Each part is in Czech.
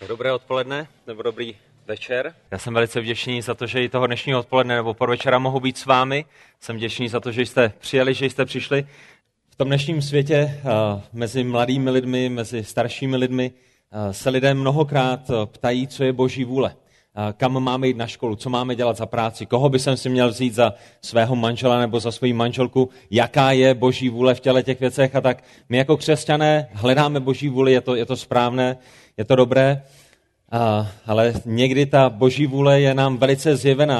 Dobré odpoledne nebo dobrý večer. Já jsem velice vděčný za to, že i toho dnešního odpoledne nebo podvečera mohu být s vámi. Jsem vděčný za to, že jste přijeli, že jste přišli. V tom dnešním světě mezi mladými lidmi, mezi staršími lidmi se lidé mnohokrát ptají, co je Boží vůle. Kam máme jít na školu, co máme dělat za práci, koho by jsem si měl vzít za svého manžela nebo za svou manželku, jaká je Boží vůle v těle těch věcech. A tak my jako křesťané hledáme Boží vůli, je to správné, je to dobré, ale někdy ta Boží vůle je nám velice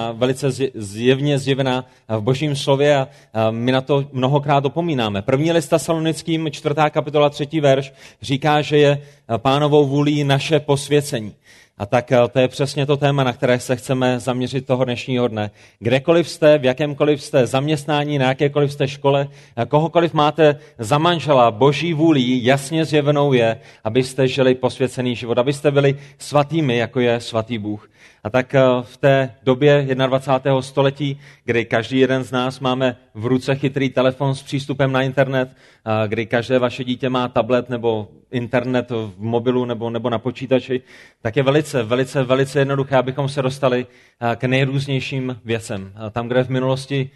zjevně zjevená v Božím slově a my na to mnohokrát opomínáme. První list Tesalonickým, 4. kapitola, 3. verš, říká, že je Pánovou vůlí naše posvěcení. A tak to je přesně to téma, na které se chceme zaměřit toho dnešního dne. Kdekoliv jste, v jakémkoliv jste zaměstnání, na jakékoliv jste škole, kohokoliv máte za manžela, Boží vůlí jasně zjevenou je, abyste žili posvěcený život, abyste byli svatými, jako je svatý Bůh. A tak v té době 21. století, kdy každý jeden z nás máme v ruce chytrý telefon s přístupem na internet, kdy každé vaše dítě má tablet nebo internet v mobilu nebo na počítači, tak je velice jednoduché, abychom se dostali k nejrůznějším věcem. Tam, kde v minulosti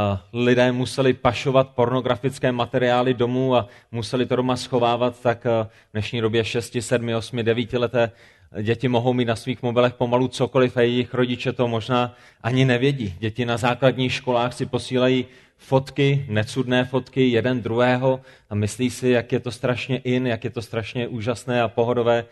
lidé museli pašovat pornografické materiály domů a museli to doma schovávat, tak v dnešní době 6, 7, 8, 9 leté děti mohou mít na svých mobilech pomalu cokoliv a jejich rodiče to možná ani nevědí. Děti na základních školách si posílají fotky, necudné fotky jeden druhého a myslí si, jak je to strašně jak je to strašně úžasné a pohodové.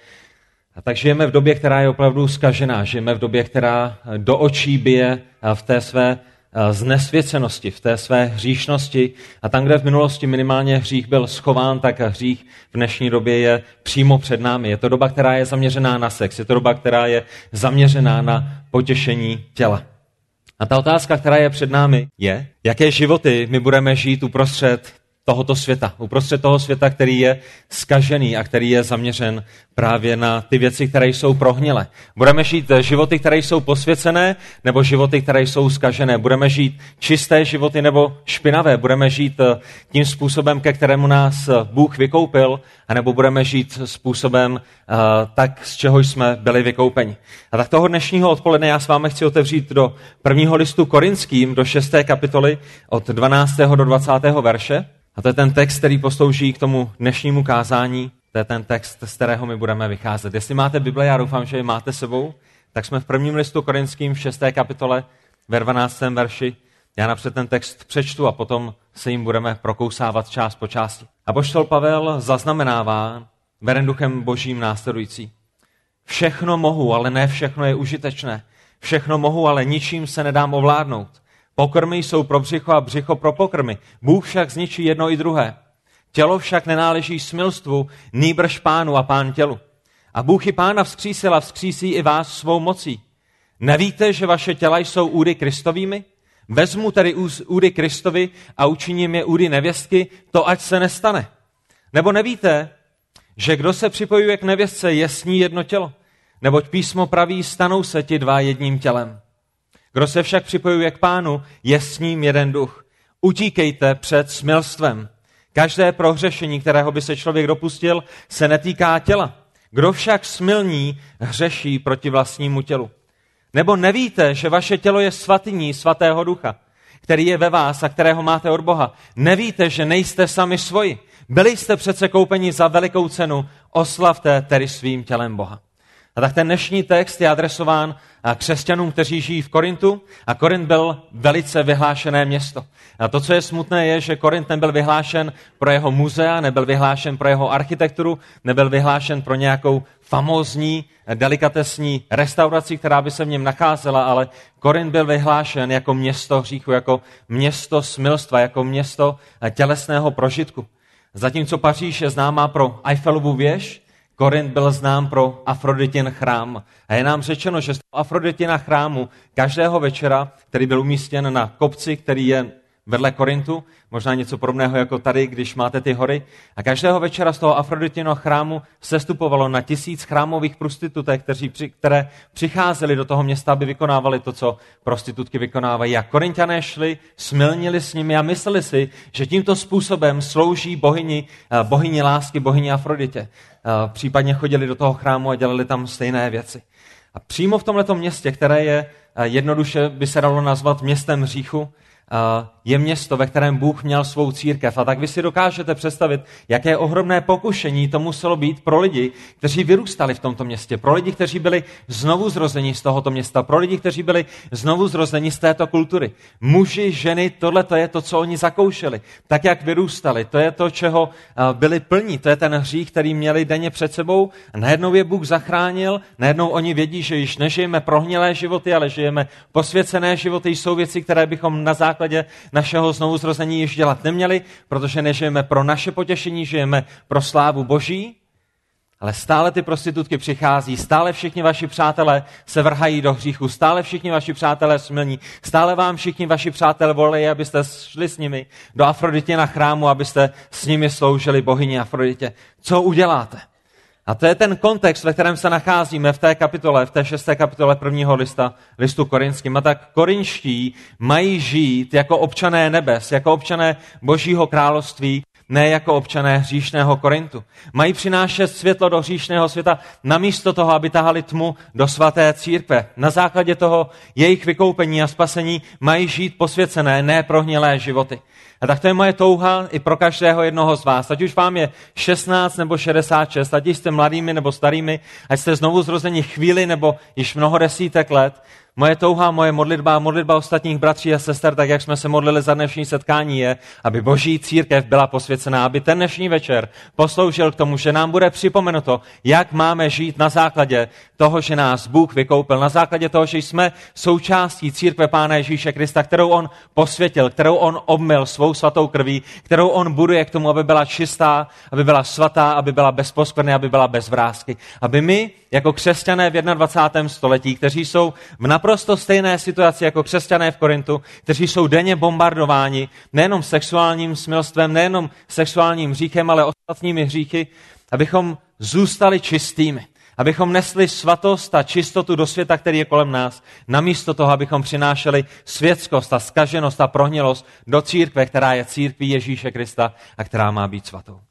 A tak žijeme v době, která je opravdu zkažená. Žijeme v době, která do očí bije v té své znesvěcenosti, v té své hříšnosti. A tam, kde v minulosti minimálně hřích byl schován, tak hřích v dnešní době je přímo před námi. Je to doba, která je zaměřená na sex. Je to doba, která je zaměřená na potěšení těla. A ta otázka, která je před námi, je, jaké životy my budeme žít uprostřed tohoto světa. Uprostřed toho světa, který je zkažený a který je zaměřen právě na ty věci, které jsou prohnilé. Budeme žít životy, které jsou posvěcené, nebo životy, které jsou zkažené. Budeme žít čisté životy nebo špinavé. Budeme žít tím způsobem, ke kterému nás Bůh vykoupil, anebo budeme žít způsobem tak, z čeho jsme byli vykoupeni. A tak toho dnešního odpoledne já s vámi chci otevřít do prvního listu Korinským, do 6. kapitoly od 12. do 20. verše. A to je ten text, který poslouží k tomu dnešnímu kázání. To je ten text, z kterého my budeme vycházet. Jestli máte Bible, já doufám, že ji máte sebou, tak jsme v prvním listu Korinským v 6. kapitole ve 12. verši. Já napřed ten text přečtu a potom se jim budeme prokousávat část po části. Apoštol Pavel zaznamenává veden Duchem Božím následující. Všechno mohu, ale ne všechno je užitečné. Všechno mohu, ale ničím se nedám ovládnout. Pokrmy jsou pro břicho a břicho pro pokrmy. Bůh však zničí jedno i druhé. Tělo však nenáleží smilstvu, nýbrž Pánu a Pán tělu. A Bůh i Pána vzkřísil a vzkřísí i vás svou mocí. Nevíte, že vaše těla jsou údy Kristovými? Vezmu tedy údy Kristovi a učiním je údy nevěstky, to ať se nestane. Nebo nevíte, že kdo se připojuje k nevěstce, je s ní jedno tělo? Neboť písmo praví, stanou se ti dva jedním tělem. Kdo se však připojuje k Pánu, je s ním jeden duch. Utíkejte před smilstvem. Každé prohřešení, kterého by se člověk dopustil, se netýká těla. Kdo však smilní, hřeší proti vlastnímu tělu. Nebo nevíte, že vaše tělo je svatyní svatého ducha, který je ve vás a kterého máte od Boha. Nevíte, že nejste sami svoji. Byli jste přece koupeni za velikou cenu, oslavte tedy svým tělem Boha. A tak ten dnešní text je adresován křesťanům, kteří žijí v Korintu. A Korint byl velice vyhlášené město. A to, co je smutné, je, že Korint nebyl vyhlášen pro jeho muzea, nebyl vyhlášen pro jeho architekturu, nebyl vyhlášen pro nějakou famózní, delikatesní restauraci, která by se v něm nacházela, ale Korint byl vyhlášen jako město hříchu, jako město smilstva, jako město tělesného prožitku. Zatímco Paříž je známá pro Eiffelovu věž, Korint byl znám pro Afroditin chrám. A je nám řečeno, že z Afroditina chrámu každého večera, který byl umístěn na kopci, který je vedle Korintu, možná něco podobného jako tady, když máte ty hory. A každého večera z toho Afroditino chrámu sestupovalo na 1000 chrámových prostitutek, které přicházely do toho města, aby vykonávali to, co prostitutky vykonávají. A Korinťané šli, smilnili s nimi a mysleli si, že tímto způsobem slouží bohyni lásky, bohyni Afroditě. Případně chodili do toho chrámu a dělali tam stejné věci. A přímo v tomhletom městě, které je jednoduše by se dalo nazvat městem hříchu, je město, ve kterém Bůh měl svou církev. A tak vy si dokážete představit, jaké ohromné pokušení to muselo být pro lidi, kteří vyrůstali v tomto městě, pro lidi, kteří byli znovu zrození z tohoto města, pro lidi, kteří byli znovu zrození z této kultury. Muži, ženy, tohle to je to, co oni zakoušeli. Tak, jak vyrůstali, to je to, čeho byli plní. To je ten hřích, který měli denně před sebou. A najednou je Bůh zachránil, najednou oni vědí, že již nežijeme prohnilé životy, ale žijeme posvěcené životy. Jsou věci, které bychom na základě našeho znovuzrození již dělat neměli, protože nežijeme pro naše potěšení, žijeme pro slávu Boží, ale stále ty prostitutky přichází, stále všichni vaši přátelé se vrhají do hříchu, stále všichni vaši přátelé smilní, stále vám všichni vaši přátelé volají, abyste šli s nimi do Afroditina chrámu, abyste s nimi sloužili bohyni Afroditě. Co uděláte? A to je ten kontext, ve kterém se nacházíme v té kapitole, v té 6. kapitole 1. listu Korinským. A tak korinští mají žít jako občané nebes, jako občané Božího království, ne jako občané hříšného Korintu. Mají přinášet světlo do hříšného světa namísto toho, aby tahali tmu do svaté církve. Na základě toho jejich vykoupení a spasení mají žít posvěcené, ne prohnilé životy. A tak to je moje touha i pro každého jednoho z vás. Ať už vám je 16 nebo 66, ať jste mladými nebo starými, ať jste znovu zrození chvíli nebo již mnoho desítek let, moje touha, moje modlitba a modlitba ostatních bratří a sester, tak jak jsme se modlili za dnešní setkání, je, aby Boží církev byla posvěcená, aby ten dnešní večer posloužil k tomu, že nám bude připomenuto, jak máme žít na základě toho, že nás Bůh vykoupil, na základě toho, že jsme součástí církve Pána Ježíše Krista, kterou on posvětil, kterou on obmyl svou svatou krví, kterou on buduje k tomu, aby byla čistá, aby byla svatá, aby byla bez poskvrny, aby byla bez vrásky. Aby my, jako křesťané v 21. století, kteří jsou v naprosto stejné situaci jako křesťané v Korintu, kteří jsou denně bombardováni nejenom sexuálním smilstvem, nejenom sexuálním hříchem, ale ostatními hříchy, abychom zůstali čistými, abychom nesli svatost a čistotu do světa, který je kolem nás, namísto toho, abychom přinášeli světskost a zkaženost a prohnilost do církve, která je církví Ježíše Krista a která má být svatou.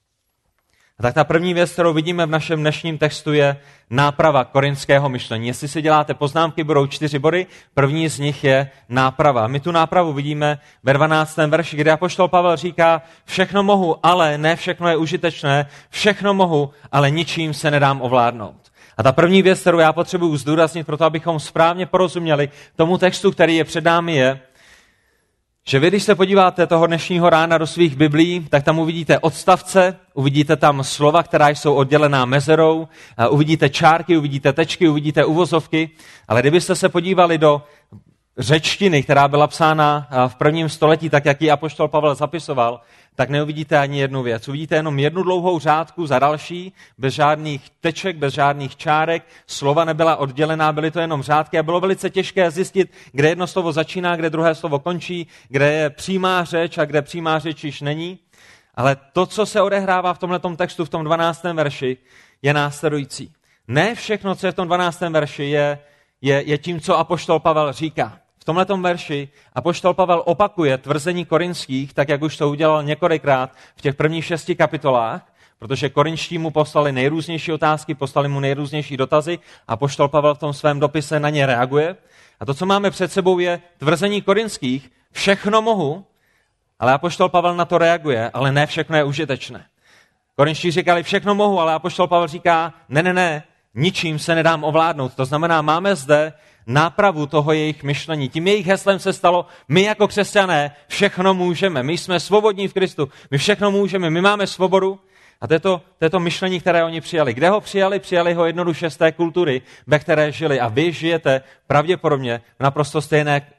A tak ta první věc, kterou vidíme v našem dnešním textu, je náprava korinského myšlení. Jestli si děláte poznámky, budou 4 body. První z nich je náprava. My tu nápravu vidíme ve 12. verši, kde apoštol Pavel říká, všechno mohu, ale ne všechno je užitečné, všechno mohu, ale ničím se nedám ovládnout. A ta první věc, kterou já potřebuji zdůraznit, proto abychom správně porozuměli tomu textu, který je před námi, je, že vy, když se podíváte toho dnešního rána do svých biblií, tak tam uvidíte odstavce, uvidíte tam slova, která jsou oddělená mezerou, uvidíte čárky, uvidíte tečky, uvidíte uvozovky, ale kdybyste se podívali do řečtiny, která byla psána v 1. století, tak jak ji apoštol Pavel zapisoval, tak neuvidíte ani jednu věc. Uvidíte jenom jednu dlouhou řádku za další, bez žádných teček, bez žádných čárek, slova nebyla oddělená, byly to jenom řádky a bylo velice těžké zjistit, kde jedno slovo začíná, kde druhé slovo končí, kde je přímá řeč a kde přímá řeč již není. Ale to, co se odehrává v tomhletom textu, v tom 12. verši, je následující. Ne všechno, co je v tom 12. verši, je tím, co apoštol Pavel říká. V tomhletom verši apoštol Pavel opakuje tvrzení korinských, tak jak už to udělal několikrát v těch prvních 6 kapitolách, protože korinští mu poslali nejrůznější otázky, poslali mu nejrůznější dotazy a apoštol Pavel v tom svém dopise na ně reaguje. A to, co máme před sebou, je tvrzení korinských, všechno mohu, ale apoštol Pavel na to reaguje, ale ne všechno je užitečné. Korinští říkali, všechno mohu, ale apoštol Pavel říká, ne, ničím se nedám ovládnout. To znamená, máme zde nápravu toho jejich myšlení. Tím jejich heslem se stalo, my jako křesťané všechno můžeme, my jsme svobodní v Kristu, my všechno můžeme, my máme svobodu. A to je to myšlení, které oni přijali. Kde ho přijali? Přijali ho jednoduše z té kultury, ve které žili. A vy žijete pravděpodobně v naprosto stejné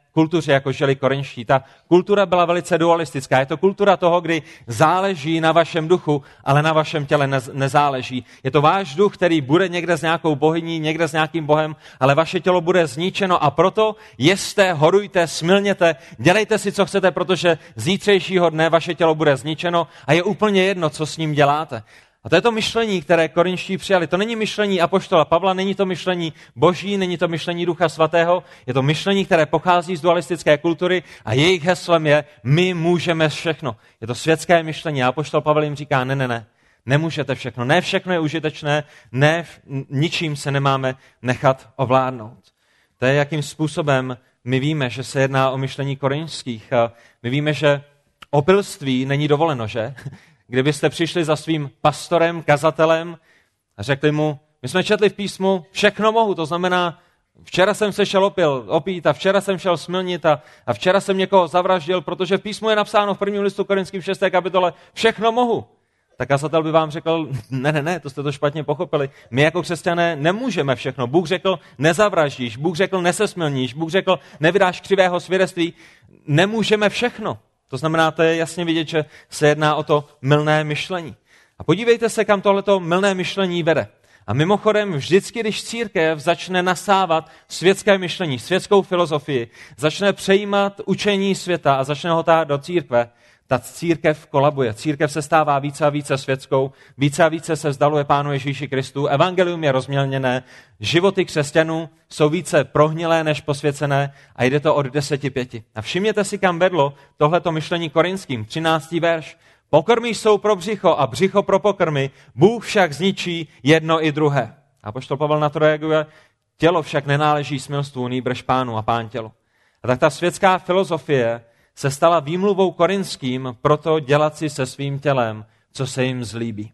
kultuře, jako žili korinští. Ta kultura byla velice dualistická. Je to kultura toho, kdy záleží na vašem duchu, ale na vašem těle nezáleží. Je to váš duch, který bude někde s nějakou bohyní, někde s nějakým bohem, ale vaše tělo bude zničeno a proto jeste, horujte, smilněte, dělejte si, co chcete, protože zítřejšího dne vaše tělo bude zničeno a je úplně jedno, co s ním děláte. A to je to myšlení, které korinští přijali. To není myšlení apoštola Pavla, není to myšlení Boží, není to myšlení Ducha Svatého, je to myšlení, které pochází z dualistické kultury a jejich heslem je, my můžeme všechno. Je to světské myšlení a apoštol Pavel jim říká, ne, nemůžete všechno, ne všechno je užitečné, ne ničím se nemáme nechat ovládnout. To je, jakým způsobem my víme, že se jedná o myšlení korinských. My víme, že opilství není dovoleno, že? Kdybyste přišli za svým pastorem, kazatelem a řekli mu, my jsme četli v písmu, všechno mohu, to znamená, včera jsem se šel opít a včera jsem šel smilnit a včera jsem někoho zavraždil, protože v písmu je napsáno v 1. listu Korinským 6. kapitole, všechno mohu. Tak kazatel by vám řekl, ne, to jste to špatně pochopili. My jako křesťané nemůžeme všechno. Bůh řekl, nezavraždíš, Bůh řekl, nesesmilníš, Bůh řekl, nevydáš křivého svědectví. Nemůžeme všechno. To znamená, to je jasně vidět, že se jedná o to mylné myšlení. A podívejte se, kam tohleto mylné myšlení vede. A mimochodem, vždycky, když církev začne nasávat světské myšlení, světskou filozofii, začne přejímat učení světa a začne ho tát do církve, ta církev kolabuje. Církev se stává více a více světskou, více a více se vzdaluje Pánu Ježíši Kristu, evangelium je rozmělněné, životy křesťanů jsou více prohnilé než posvěcené a jde to od 10:5. A všimněte si, kam vedlo tohleto myšlení korinským, 13. verš. Pokrmy jsou pro břicho a břicho pro pokrmy, Bůh však zničí jedno i druhé. A apoštol Pavel na to reaguje, tělo však nenáleží smilstvu, nýbrž Pánu a Pán tělo. A tak ta světská filozofie se stala výmluvou korinským proto dělat si se svým tělem, co se jim zlíbí.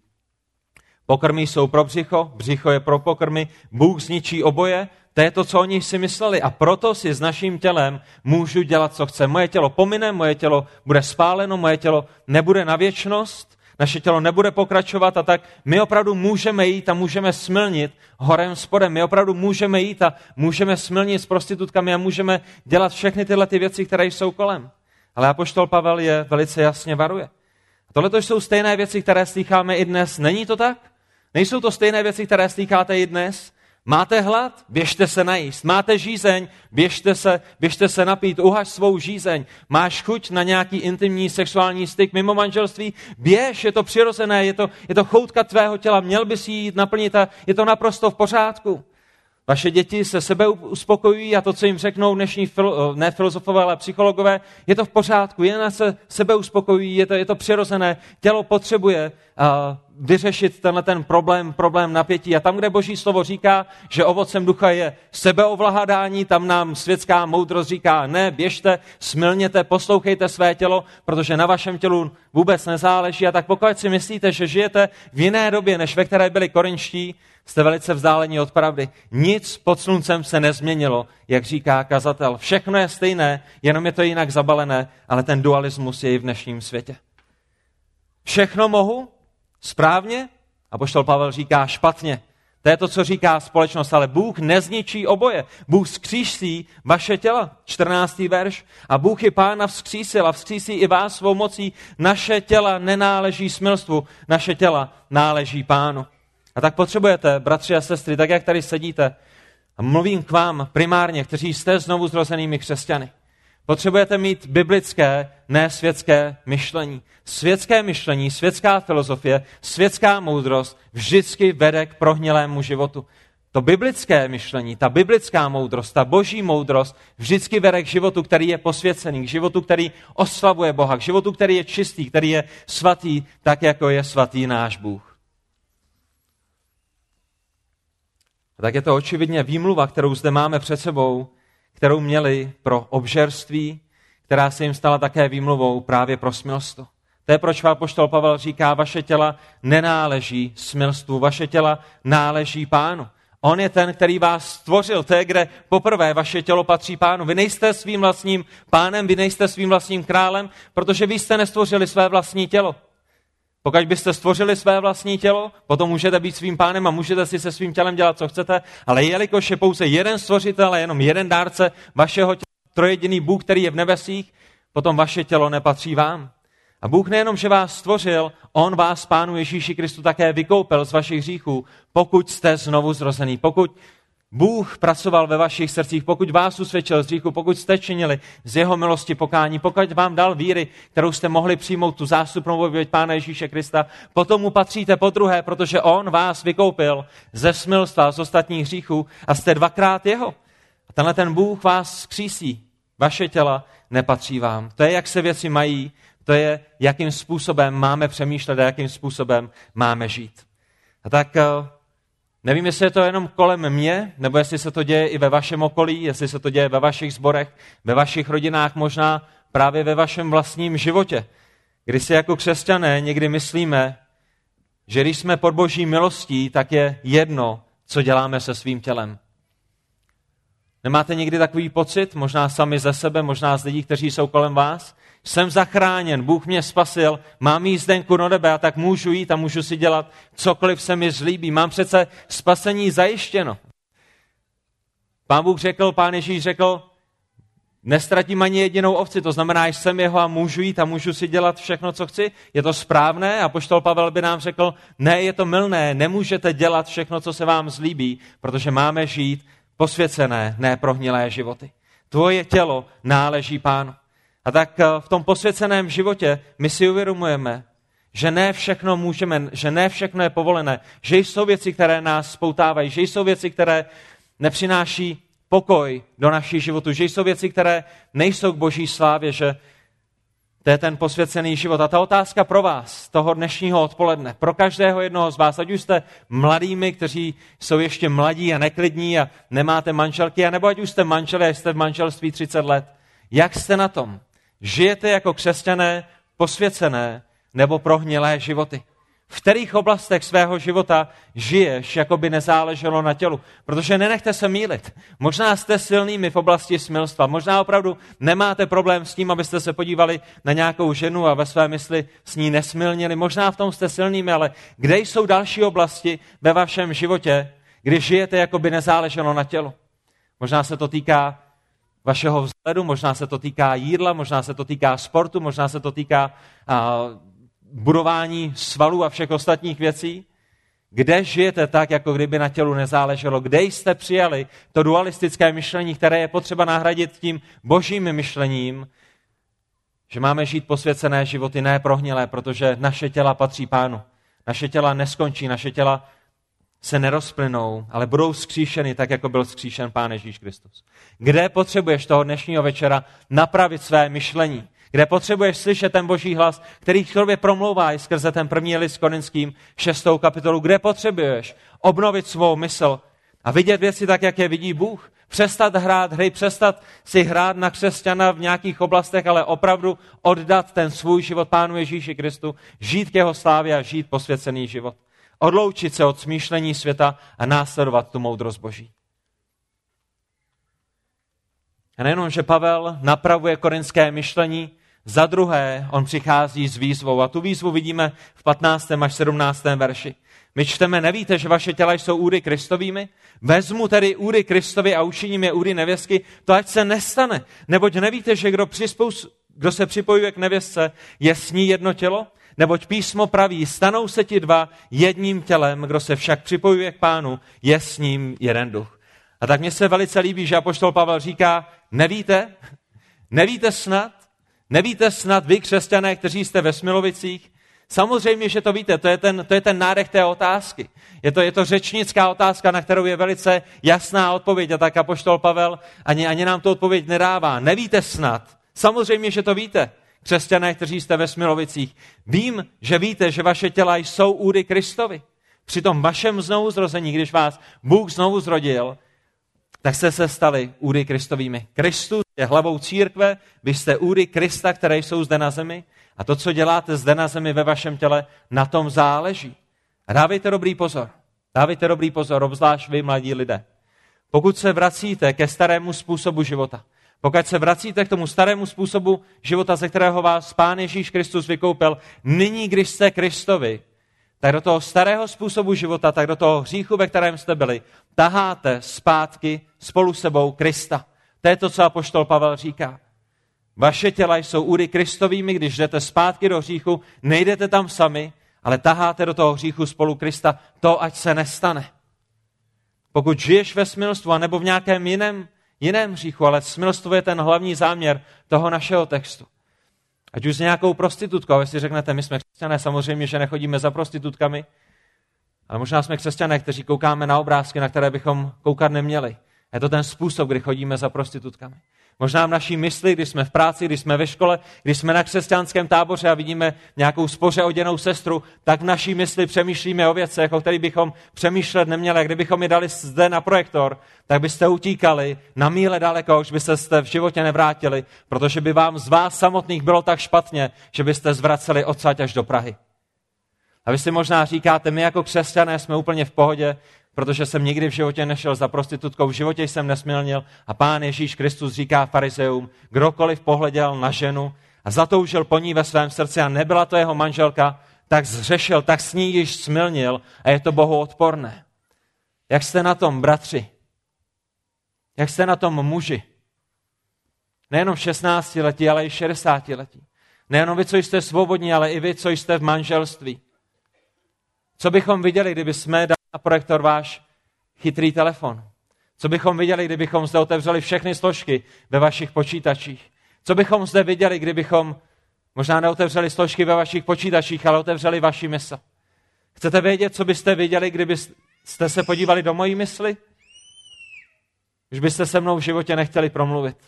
Pokrmy jsou pro břicho, břicho je pro pokrmy, Bůh zničí oboje, to je to, co oni si mysleli a proto si s naším tělem můžu dělat, co chce. Moje tělo pomine, moje tělo bude spáleno, moje tělo nebude na věčnost, naše tělo nebude pokračovat a tak my opravdu můžeme jít a můžeme smilnit horem spodem. My opravdu můžeme jít a můžeme smilnit s prostitutkami a můžeme dělat všechny tyhle ty věci, které jsou kolem. Ale apoštol Pavel je velice jasně varuje. A tohle jsou stejné věci, které slýcháme i dnes. Není to tak? Nejsou to stejné věci, které slýcháte i dnes? Máte hlad? Běžte se najíst. Máte žízeň? Běžte se napít. Uhaž svou žízeň. Máš chuť na nějaký intimní sexuální styk mimo manželství? Běž, je to přirozené, je to choutka tvého těla. Měl bys jí jít naplnit a je to naprosto v pořádku. Vaše děti se sebe uspokojují a to, co jim řeknou dnešní ne filozofové, ale psychologové, je to v pořádku, jen se sebe uspokojují, je to přirozené. Tělo potřebuje vyřešit ten problém napětí. A tam, kde Boží slovo říká, že ovocem ducha je sebeovlahadání, tam nám světská moudrost říká, ne, běžte, smilněte, poslouchejte své tělo, protože na vašem tělu vůbec nezáleží. A tak pokud si myslíte, že žijete v jiné době, než ve které byli korinští, jste velice vzdálení od pravdy. Nic pod sluncem se nezměnilo, jak říká kazatel. Všechno je stejné, jenom je to jinak zabalené, ale ten dualismus je i v dnešním světě. Všechno mohu? Správně? Apoštol Pavel říká špatně. To je to, co říká společnost, ale Bůh nezničí oboje. Bůh vzkřísí vaše těla, 14. verš. A Bůh i Pána vzkřísil a vzkřísí i vás svou mocí. Naše těla nenáleží smilstvu, naše těla náleží Pánu. A tak potřebujete, bratři a sestry, tak jak tady sedíte, a mluvím k vám primárně, kteří jste znovu zrozenými křesťany. Potřebujete mít biblické, ne světské myšlení. Světské myšlení, světská filozofie, světská moudrost vždycky vede k prohnilému životu. To biblické myšlení, ta biblická moudrost, ta boží moudrost vždycky vede k životu, který je posvěcený, k životu, který oslavuje Boha, k životu, který je čistý, který je svatý, tak jako je svatý náš Bůh. A tak je to očividně výmluva, kterou zde máme před sebou, kterou měli pro obžerství, která se jim stala také výmluvou právě pro smilstvo. To je, proč apoštol Pavel říká, vaše těla nenáleží smilstvu, vaše těla náleží Pánu. On je ten, který vás stvořil, to je, kde poprvé vaše tělo patří Pánu. Vy nejste svým vlastním pánem, vy nejste svým vlastním králem, protože vy jste nestvořili své vlastní tělo. Pokud byste stvořili své vlastní tělo, potom můžete být svým pánem a můžete si se svým tělem dělat, co chcete, ale jelikož je pouze jeden stvořitel a jenom jeden dárce vašeho těla, trojjediný Bůh, který je v nebesích, potom vaše tělo nepatří vám. A Bůh nejenom, že vás stvořil, on vás, Pánu Ježíši Kristu, také vykoupil z vašich hříchů, pokud jste znovu zrozený. Pokud Bůh pracoval ve vašich srdcích, pokud vás usvědčil z hříchu, pokud jste činili z jeho milosti pokání, pokud vám dal víry, kterou jste mohli přijmout, tu zástupnou oběť Pána Ježíše Krista, potom mu patříte podruhé, protože on vás vykoupil ze smilstva, z ostatních hříchů a jste dvakrát jeho. A tenhle ten Bůh vás vzkřísí. Vaše těla nepatří vám. To je, jak se věci mají, to je, jakým způsobem máme přemýšlet a jakým způsobem máme žít. A tak nevím, jestli je to jenom kolem mě, nebo jestli se to děje i ve vašem okolí, jestli se to děje ve vašich sborech, ve vašich rodinách, možná právě ve vašem vlastním životě. Kdy si jako křesťané někdy myslíme, že když jsme pod Boží milostí, tak je jedno, co děláme se svým tělem. Nemáte někdy takový pocit, možná sami ze sebe, možná z lidí, kteří jsou kolem vás? Jsem zachráněn, Bůh mě spasil, mám jízdenku do nebe a tak můžu jít a můžu si dělat cokoliv se mi zlíbí. Mám přece spasení zajištěno. Pán Bůh řekl, Pán Ježíš řekl, nestratím ani jedinou ovci, to znamená, že jsem jeho a můžu jít a můžu si dělat všechno, co chci. Je to správné? A apoštol Pavel by nám řekl, ne, je to mylné, nemůžete dělat všechno, co se vám zlíbí, protože máme žít posvěcené, ne prohnilé životy. Tvoje tělo náleží Pánu. A tak v tom posvěceném životě my si uvědomujeme, že ne všechno můžeme, že ne všechno je povolené, že jsou věci, které nás spoutávají, že jsou věci, které nepřináší pokoj do našich životů, že jsou věci, které nejsou k Boží slávě, že to je ten posvěcený život. A ta otázka pro vás, toho dnešního odpoledne, pro každého jednoho z vás, ať už jste mladými, kteří jsou ještě mladí a neklidní a nemáte manželky, anebo ať už jste manželi a jste v manželství 30 let. Jak jste na tom? Žijete jako křesťané posvěcené nebo prohnilé životy? V kterých oblastech svého života žiješ, jako by nezáleželo na tělu? Protože nenechte se mýlit. Možná jste silnými v oblasti smilstva. Možná opravdu nemáte problém s tím, abyste se podívali na nějakou ženu a ve své mysli s ní nesmilnili. Možná v tom jste silnými, ale kde jsou další oblasti ve vašem životě, kdy žijete, jako by nezáleželo na tělu? Možná se to týká vašeho vzhledu, možná se to týká jídla, možná se to týká sportu, možná se to týká budování svalů a všech ostatních věcí. Kde žijete tak, jako kdyby na tělu nezáleželo? Kde jste přijali to dualistické myšlení, které je potřeba nahradit tím božím myšlením, že máme žít posvěcené životy, ne prohnilé, protože naše těla patří Pánu. Naše těla neskončí, naše těla se nerozplynou, ale budou vzkříšeny tak, jako byl vzkříšen Pán Ježíš Kristus. Kde potřebuješ toho dnešního večera napravit své myšlení? Kde potřebuješ slyšet ten Boží hlas, který k tobě promlouvá i skrze ten první list Korinským 6. kapitolu? Kde potřebuješ obnovit svou mysl a vidět věci tak, jak je vidí Bůh? Přestat hrát hry, přestat si hrát na křesťana v nějakých oblastech, ale opravdu oddat ten svůj život Pánu Ježíši Kristu, žít k jeho slávě a žít posvěcený život. Odloučit se od smýšlení světa a následovat tu moudrost Boží. A nejenom, že Pavel napravuje korinské myšlení, za druhé on přichází s výzvou. A tu výzvu vidíme v 15. až 17. verši. My čteme, nevíte, že vaše těla jsou údy Kristovými? Vezmu tedy údy Kristovi a učiním je údy nevěstky, to ať se nestane. Neboť nevíte, že kdo se připojuje k nevěstce, je s ní jedno tělo? Neboť písmo praví, stanou se ti dva jedním tělem, kdo se však připojuje k Pánu, je s ním jeden duch. A tak mně se velice líbí, že apoštol Pavel říká, nevíte snad vy, křesťané, kteří jste ve Smilovicích? Samozřejmě, že to víte, to je ten nádech té otázky. Je to řečnická otázka, na kterou je velice jasná odpověď, a tak apoštol Pavel ani nám tu odpověď nedává. Nevíte snad? Samozřejmě, že to víte, křesťané, kteří jste ve Smilovicích. Vím, že víte, že vaše těla jsou údy Kristovi. Při tom vašem znovuzrození, když vás Bůh znovu zrodil, tak jste se stali údy Kristovými. Kristus je hlavou církve, vy jste údy Krista, které jsou zde na zemi, a to, co děláte zde na zemi ve vašem těle, na tom záleží. A dávejte dobrý pozor, obzvlášť vy, mladí lidé. Pokud se vracíte ke starému způsobu života, pokud se vracíte k tomu starému způsobu života, ze kterého vás Pán Ježíš Kristus vykoupil, nyní, když jste Kristovi, tak do toho starého způsobu života, tak do toho hříchu, ve kterém jste byli, taháte zpátky spolu sebou Krista. To je to, co apoštol Pavel říká. Vaše těla jsou úry Kristovými, když jdete zpátky do hříchu, nejdete tam sami, ale taháte do toho hříchu spolu Krista. To ať se nestane. Pokud žiješ ve smilstvu, anebo v nějakém jiném hříchu, ale smilstvo je ten hlavní záměr toho našeho textu. Ať už s nějakou prostitutkou, a vy si řeknete, my jsme křesťané, samozřejmě, že nechodíme za prostitutkami, ale možná jsme křesťané, kteří koukáme na obrázky, na které bychom koukat neměli. Je to ten způsob, kdy chodíme za prostitutkami. Možná v naší mysli, když jsme v práci, když jsme ve škole, když jsme na křesťanském táboře a vidíme nějakou spoře oděnou sestru, tak v naší mysli přemýšlíme o věcech, o kterých bychom přemýšlet neměli. A kdybychom je dali zde na projektor, tak byste utíkali na míle daleko, už byste v životě nevrátili, protože by vám z vás samotných bylo tak špatně, že byste zvraceli odsaď až do Prahy. A vy si možná říkáte, my jako křesťané jsme úplně v pohodě, protože jsem nikdy v životě nešel za prostitutkou, v životě jsem nesmilnil a Pán Ježíš Kristus říká farizeům, kdokoliv pohleděl na ženu a zatoužil po ní ve svém srdci a nebyla to jeho manželka, tak zřešil, tak s ní již smilnil a je to Bohu odporné. Jak jste na tom, bratři? Jak jste na tom, muži? Nejenom 16 letí, ale i 60 letí. Nejenom vy, co jste svobodní, ale i vy, co jste v manželství. Co bychom viděli, kdyby jsme dali na projektor váš chytrý telefon? Co bychom viděli, kdybychom zde otevřeli všechny složky ve vašich počítačích? Co bychom zde viděli, kdybychom možná neotevřeli složky ve vašich počítačích, ale otevřeli vaši mysl? Chcete vědět, co byste viděli, kdybyste se podívali do mojí mysli? Už byste se mnou v životě nechtěli promluvit.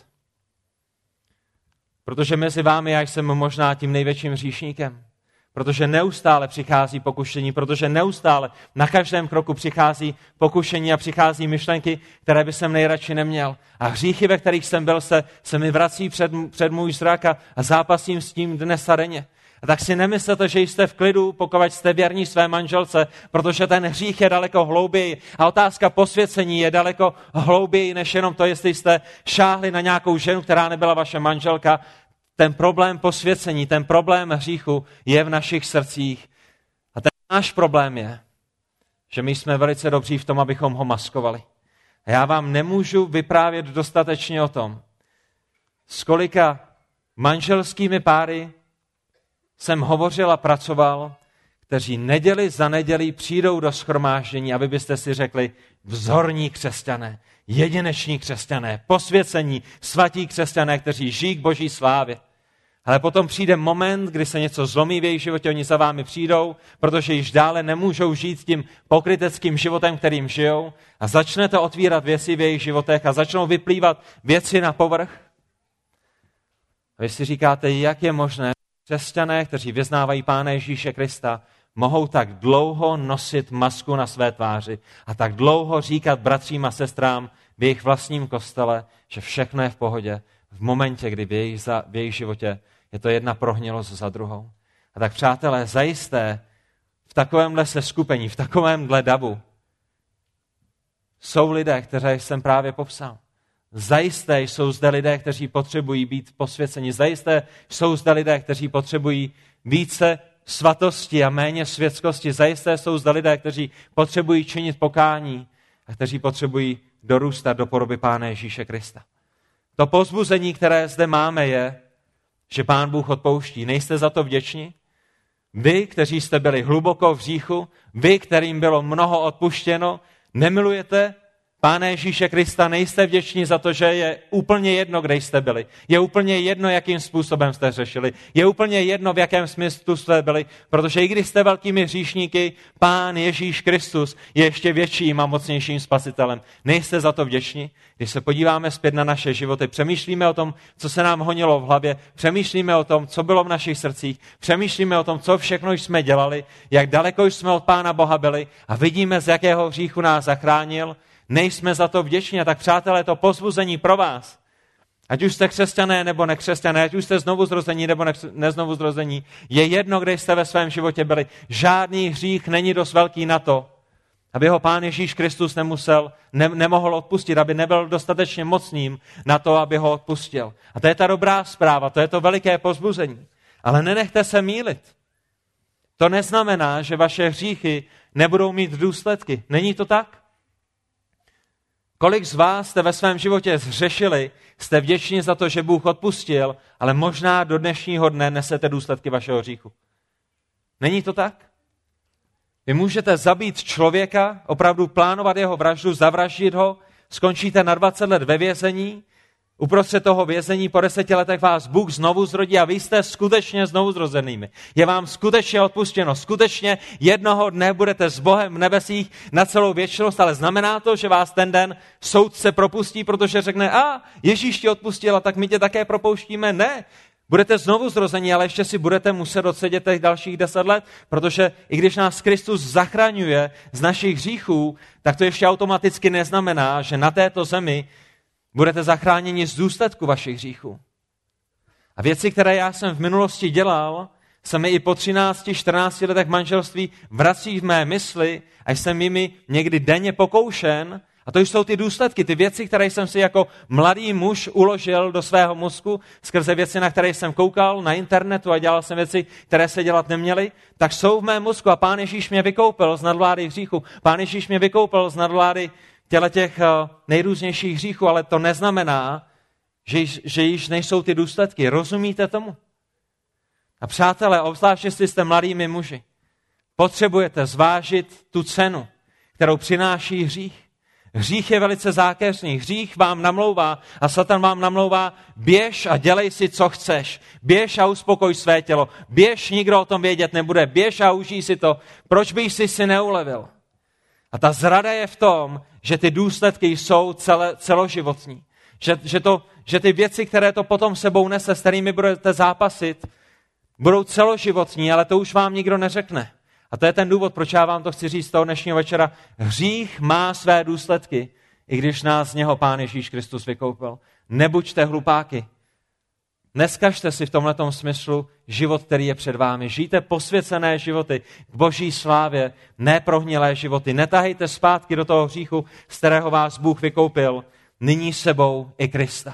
Protože mezi vámi já jsem možná tím největším hříšníkem. Protože neustále přichází pokušení, protože neustále na každém kroku přichází pokušení a přichází myšlenky, které by jsem nejradši neměl. A hříchy, ve kterých jsem byl, se mi vrací před můj zrak a zápasím s tím dnes a denně. A tak si nemyslete, že jste v klidu, pokud jste věrní své manželce, protože ten hřích je daleko hlouběji a otázka posvěcení je daleko hlouběji, než jenom to, jestli jste šáhli na nějakou ženu, která nebyla vaše manželka. Ten problém posvěcení, ten problém hříchu je v našich srdcích. A ten náš problém je, že my jsme velice dobří v tom, abychom ho maskovali. A já vám nemůžu vyprávět dostatečně o tom, s kolika manželskými páry jsem hovořil a pracoval, kteří neděli za nedělí přijdou do shromáždění, aby byste si řekli vzorní křesťané, jedineční křesťané, posvěcení, svatí křesťané, kteří žijí k Boží slávě. Ale potom přijde moment, kdy se něco zlomí v jejich životě, oni za vámi přijdou, protože již dále nemůžou žít tím pokryteckým životem, kterým žijou a začnete otvírat věci v jejich životech a začnou vyplývat věci na povrch. A vy si říkáte, jak je možné, křesťané, kteří vyznávají Pána Ježíše Krista, mohou tak dlouho nosit masku na své tváři a tak dlouho říkat bratřím a sestrám v jejich vlastním kostele, že všechno je v pohodě v momentě, kdy v jejich životě je to jedna prohnilost za druhou. A tak přátelé, zajisté v takovémhle seskupení, v takovémhle davu jsou lidé, které jsem právě popsal. Zajisté jsou zde lidé, kteří potřebují být posvěceni. Zajisté jsou zde lidé, kteří potřebují více svatosti a méně světskosti. Zajisté jsou zde lidé, kteří potřebují činit pokání a kteří potřebují dorůstat do podoby Pána Ježíše Krista. To povzbuzení, které zde máme, je, že Pán Bůh odpouští. Nejste za to vděční? Vy, kteří jste byli hluboko v hříchu, vy, kterým bylo mnoho odpuštěno, nemilujete Pána Ježíše Krista, nejste vděční za to, že je úplně jedno, kde jste byli. Je úplně jedno, jakým způsobem jste řešili. Je úplně jedno, v jakém smyslu jste byli, protože i když jste velkými hříšníky, Pán Ježíš Kristus je ještě větším a mocnějším spasitelem. Nejste za to vděční? Když se podíváme zpět na naše životy, přemýšlíme o tom, co se nám honilo v hlavě, přemýšlíme o tom, co bylo v našich srdcích, přemýšlíme o tom, co všechno jsme dělali, jak daleko jsme od Pána Boha byli a vidíme, z jakého hříchu nás zachránil. Nejsme za to vděční, a tak přátelé, to povzbuzení pro vás, ať už jste křesťané nebo nekřesťané, ať už jste znovuzrození nebo neznovuzrození, je jedno, kde jste ve svém životě byli. Žádný hřích není dost velký na to, aby ho Pán Ježíš Kristus nemohl odpustit, aby nebyl dostatečně mocným na to, aby ho odpustil. A to je ta dobrá zpráva, to je to veliké povzbuzení. Ale nenechte se mýlit. To neznamená, že vaše hříchy nebudou mít důsledky. Není to tak? Kolik z vás jste ve svém životě zhřešili, jste vděční za to, že Bůh odpustil, ale možná do dnešního dne nesete důsledky vašeho hříchu. Není to tak? Vy můžete zabít člověka, opravdu plánovat jeho vraždu, zavraždit ho, skončíte na 20 let ve vězení, uprostřed toho vězení po 10 letech vás Bůh znovu zrodí a vy jste skutečně znovu zrozenými. Je vám skutečně odpuštěno, skutečně jednoho dne budete s Bohem v nebesích na celou věčnost, ale znamená to, že vás ten den soudce propustí, protože řekne, Ježíš ti odpustil, a tak my tě také propouštíme? Ne. Budete znovu zrození, ale ještě si budete muset odsedět těch dalších 10 let, protože i když nás Kristus zachraňuje z našich hříchů, tak to ještě automaticky neznamená, že na této zemi budete zachráněni z důsledku vašich hříchů. A věci, které já jsem v minulosti dělal, se mi i po 13-14 letech manželství vrací v mé mysli a jsem jimi někdy denně pokoušen. A to jsou ty důsledky, ty věci, které jsem si jako mladý muž uložil do svého mozku skrze věci, na které jsem koukal na internetu a dělal jsem věci, které se dělat neměly, tak jsou v mém mozku a Pán Ježíš mě vykoupil z nadvlády hříchu. Pán Ježíš mě vykoupil z nadvlády těch nejrůznějších hříchů, ale to neznamená, že již nejsou ty důsledky. Rozumíte tomu? A přátelé, obzvlášť jestli jste mladými muži, potřebujete zvážit tu cenu, kterou přináší hřích. Hřích je velice zákeřný. Hřích vám namlouvá a Satan vám namlouvá, běž a dělej si, co chceš. Běž a uspokoj své tělo. Běž, nikdo o tom vědět nebude. Běž a užij si to. Proč bych si neulevil? A ta zrada je v tom, že ty důsledky jsou celoživotní. Že ty věci, které to potom sebou nese, s kterými budete zápasit, budou celoživotní, ale to už vám nikdo neřekne. A to je ten důvod, proč já vám to chci říct toho dnešního večera. Hřích má své důsledky, i když nás z něho Pán Ježíš Kristus vykoupil. Nebuďte hlupáky. Neskažte si v tomhletom smyslu život, který je před vámi. Žijte posvěcené životy k Boží slávě, neprohnilé životy. Netahejte zpátky do toho hříchu, z kterého vás Bůh vykoupil, nyní sebou i Krista.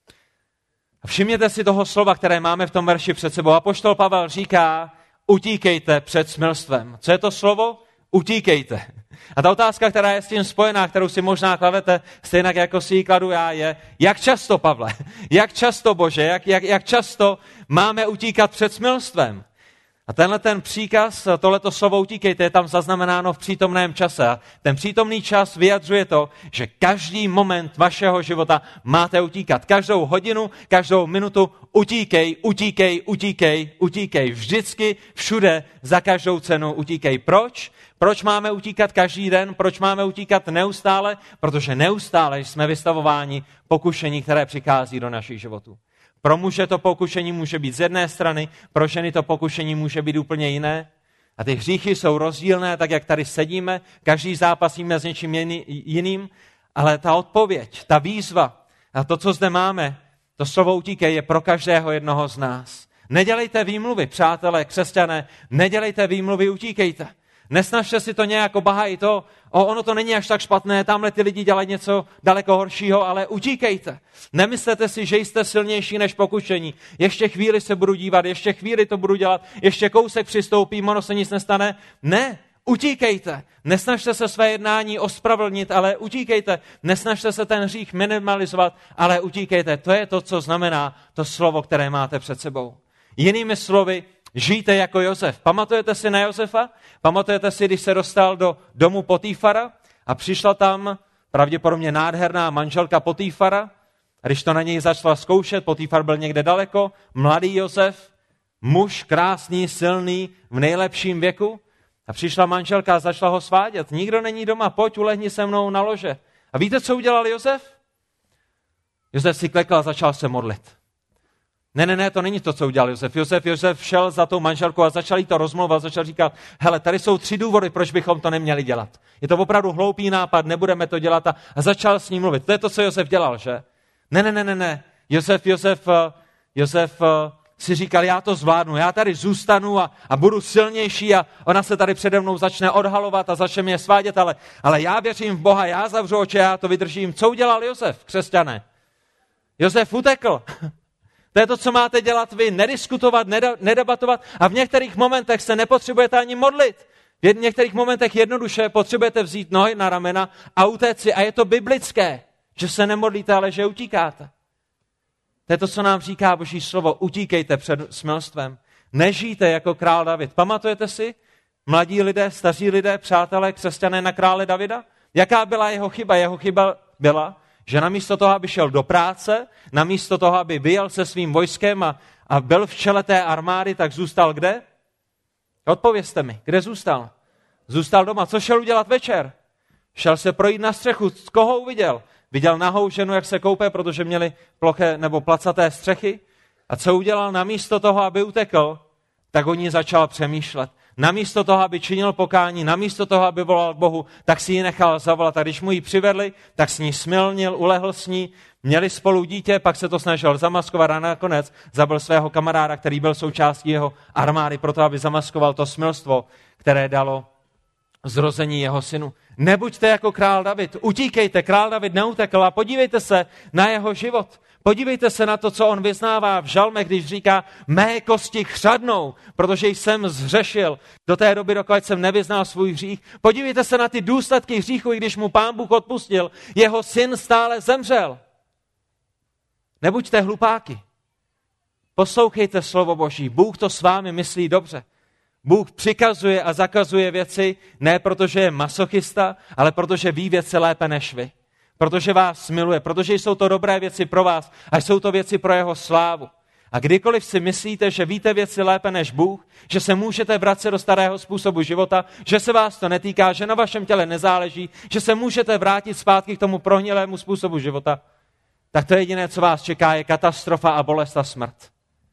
A všimněte si toho slova, které máme v tom verši před sebou. Apoštol Pavel říká, utíkejte před smilstvem. Co je to slovo? Utíkejte. A ta otázka, která je s tím spojená, kterou si možná kladete, stejně jako si ji kladu já, je, jak často, Pavle, jak často, Bože, jak často máme utíkat před smilstvem? A tenhle ten příkaz, tohleto slovo utíkejte, je tam zaznamenáno v přítomném čase. A ten přítomný čas vyjadřuje to, že každý moment vašeho života máte utíkat. Každou hodinu, každou minutu utíkej, utíkej, utíkej, utíkej. Vždycky, všude, za každou cenu utíkej. Proč? Proč máme utíkat každý den? Proč máme utíkat neustále? Protože neustále jsme vystavováni pokušení, které přichází do našich životů. Pro muže to pokušení může být z jedné strany, pro ženy to pokušení může být úplně jiné. A ty hříchy jsou rozdílné, tak jak tady sedíme, každý zápasíme s něčím jiným, ale ta odpověď, ta výzva a to, co zde máme, to slovo utíkej je pro každého jednoho z nás. Nedělejte výmluvy, přátelé, křesťané, nedělejte výmluvy, utíkejte. Nesnažte si to nějak obhájit, ono to není až tak špatné, tamhle ty lidi dělají něco daleko horšího, ale utíkejte. Nemyslete si, že jste silnější než pokušení. Ještě chvíli se budu dívat, ještě chvíli to budu dělat, ještě kousek přistoupím, ono se nic nestane. Ne, utíkejte. Nesnažte se své jednání ospravedlnit, ale utíkejte. Nesnažte se ten hřích minimalizovat, ale utíkejte. To je to, co znamená to slovo, které máte před sebou. Jinými slovy, žijte jako Josef. Pamatujete si na Josefa? Pamatujete si, když se dostal do domu Potifara a přišla tam pravděpodobně nádherná manželka Potifara a když to na něj začala zkoušet, Potifar byl někde daleko, mladý Josef, muž krásný, silný, v nejlepším věku a přišla manželka a začala ho svádět. Nikdo není doma, pojď, ulehni se mnou na lože. A víte, co udělal Josef? Josef si klekl a začal se modlit. Ne, to není to, co udělal Josef. Josef šel za tou manželkou a začal jí to rozmlouvat, začal říkat, hele, tady jsou 3 důvody, proč bychom to neměli dělat. Je to opravdu hloupý nápad, nebudeme to dělat a začal s ním mluvit. To je to, co Josef dělal, že? Ne. Josef si říkal, já to zvládnu, já tady zůstanu a budu silnější a ona se tady přede mnou začne odhalovat a začne mě svádět, ale já věřím v Boha, já zavřu oči, já to vydržím. Co udělal Josef, křesťané? Josef utekl. To je to, co máte dělat vy, nediskutovat, nedebatovat a v některých momentech se nepotřebujete ani modlit. V některých momentech jednoduše potřebujete vzít nohy na ramena a utéct si. A je to biblické, že se nemodlíte, ale že utíkáte. To je to, co nám říká Boží slovo. Utíkejte před smilstvem. Nežijte jako král David. Pamatujete si? Mladí lidé, staří lidé, přátelé, křesťané na krále Davida? Jaká byla jeho chyba? Jeho chyba byla, že namísto toho, aby šel do práce, namísto toho, aby vyjel se svým vojskem a byl v čele té armády, tak zůstal kde? Odpovězte mi, kde zůstal? Zůstal doma. Co šel udělat večer? Šel se projít na střechu. Koho uviděl? Viděl nahou ženu, jak se koupe, protože měli ploché nebo placaté střechy. A co udělal? Namísto toho, aby utekl, tak o ní začal přemýšlet. Namísto toho, aby činil pokání, namísto toho, aby volal Bohu, tak si ji nechal zavolat. A když mu ji přivedli, tak s ní smilnil, ulehl s ní, měli spolu dítě, pak se to snažil zamaskovat a nakonec zabil svého kamaráda, který byl součástí jeho armády, proto aby zamaskoval to smilstvo, které dalo zrození jeho synu. Nebuďte jako král David, utíkejte, král David neutekl a podívejte se na jeho život. Podívejte se na to, co on vyznává v žalmech, když říká, mé kosti chřadnou, protože jsem zhřešil do té doby, dokud jsem nevyznal svůj hřích. Podívejte se na ty důsledky hříchu, i když mu Pán Bůh odpustil, jeho syn stále zemřel. Nebuďte hlupáky. Poslouchejte slovo Boží, Bůh to s vámi myslí dobře. Bůh přikazuje a zakazuje věci, ne protože je masochista, ale protože ví věci lépe než vy. Protože vás miluje, protože jsou to dobré věci pro vás a jsou to věci pro jeho slávu. A kdykoliv si myslíte, že víte věci lépe než Bůh, že se můžete vracet do starého způsobu života, že se vás to netýká, že na vašem těle nezáleží, že se můžete vrátit zpátky k tomu prohnilému způsobu života, tak to jediné, co vás čeká, je katastrofa a bolest a smrt.